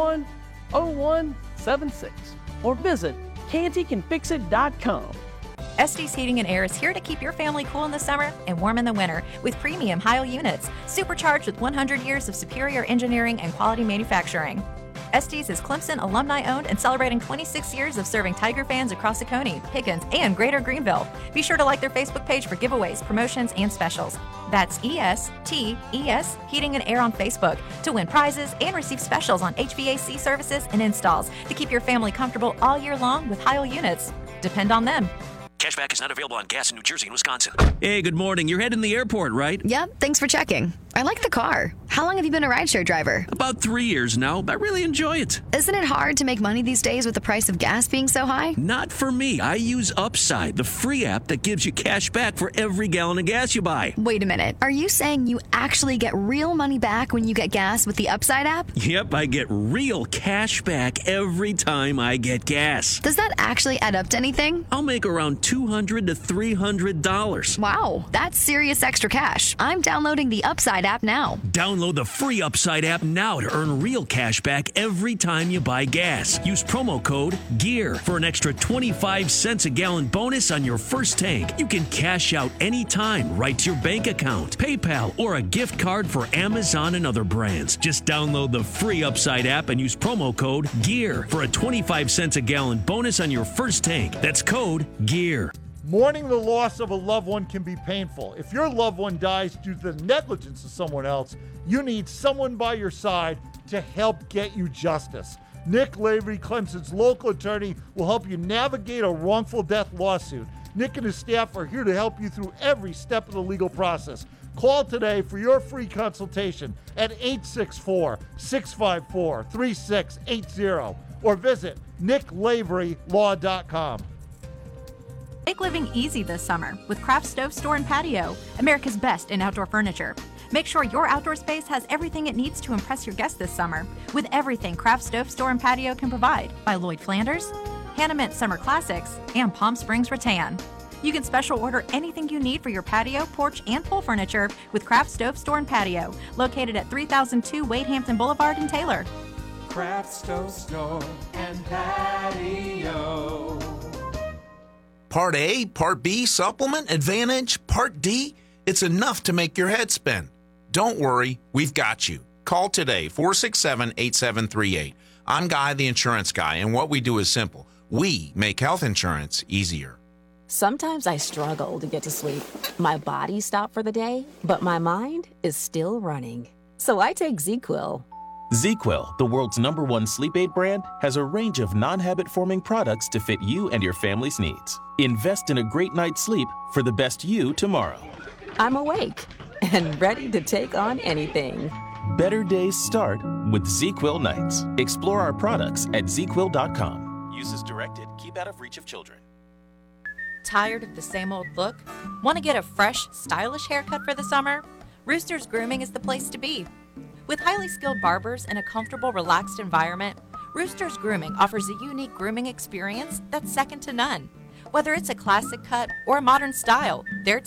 864-641-0176, or visit cantycanfixit.com. Estes Heating and Air is here to keep your family cool in the summer and warm in the winter with premium Heil units, supercharged with 100 years of superior engineering and quality manufacturing. Estes is Clemson alumni-owned and celebrating 26 years of serving Tiger fans across Oconee, Pickens, and Greater Greenville. Be sure to like their Facebook page for giveaways, promotions, and specials. That's ESTES Heating and Air on Facebook to win prizes and receive specials on HVAC services and installs to keep your family comfortable all year long with Heil units. Depend on them. Cashback is not available on gas in New Jersey and Wisconsin. Hey, good morning. You're heading to the airport, right? Yep, thanks for checking. I like the car. How long have you been a rideshare driver? About 3 years now. I really enjoy it. Isn't it hard to make money these days with the price of gas being so high? Not for me. I use Upside, the free app that gives you cash back for every gallon of gas you buy. Wait a minute. Are you saying you actually get real money back when you get gas with the Upside app? Yep, I get real cash back every time I get gas. Does that actually add up to anything? I'll make around $200 to $300. Wow, that's serious extra cash. I'm downloading the Upside app now. Download the free Upside app now to earn real cash back every time you buy gas. Use promo code GEAR for an extra 25 cents a gallon bonus on your first tank. You can cash out anytime right to your bank account, PayPal, or a gift card for Amazon and other brands. Just download the free Upside app and use promo code GEAR for a 25 cents a gallon bonus on your first tank. That's code GEAR. Mourning the loss of a loved one can be painful. If your loved one dies due to the negligence of someone else, you need someone by your side to help get you justice. Nick Lavery, Clemson's local attorney, will help you navigate a wrongful death lawsuit. Nick and his staff are here to help you through every step of the legal process. Call today for your free consultation at 864-654-3680 or visit nicklaverylaw.com. Make living easy this summer with Craft Stove Store and Patio, America's best in outdoor furniture. Make sure your outdoor space has everything it needs to impress your guests this summer with everything Craft Stove Store and Patio can provide by Lloyd Flanders, Hannah Mint Summer Classics, and Palm Springs Rattan. You can special order anything you need for your patio, porch, and pool furniture with Craft Stove Store and Patio, located at 3002 Wade Hampton Boulevard in Taylor. Craft Stove Store and Patio. Part A, Part B, Supplement, Advantage, Part D. It's enough to make your head spin. Don't worry, we've got you. Call today, 467-8738. I'm Guy, the insurance guy, and what we do is simple. We make health insurance easier. Sometimes I struggle to get to sleep. My body stopped for the day, but my mind is still running. So I take ZzzQuil. ZzzQuil, the world's #1 sleep aid brand, has a range of non-habit-forming products to fit you and your family's needs. Invest in a great night's sleep for the best you tomorrow. I'm awake and ready to take on anything. Better days start with ZzzQuil nights. Explore our products at ZzzQuil.com. Use as directed. Keep out of reach of children. Tired of the same old look? Want to get a fresh, stylish haircut for the summer? Rooster's Grooming is the place to be. With highly skilled barbers and a comfortable, relaxed environment, Rooster's Grooming offers a unique grooming experience that's second to none. Whether it's a classic cut or a modern style, their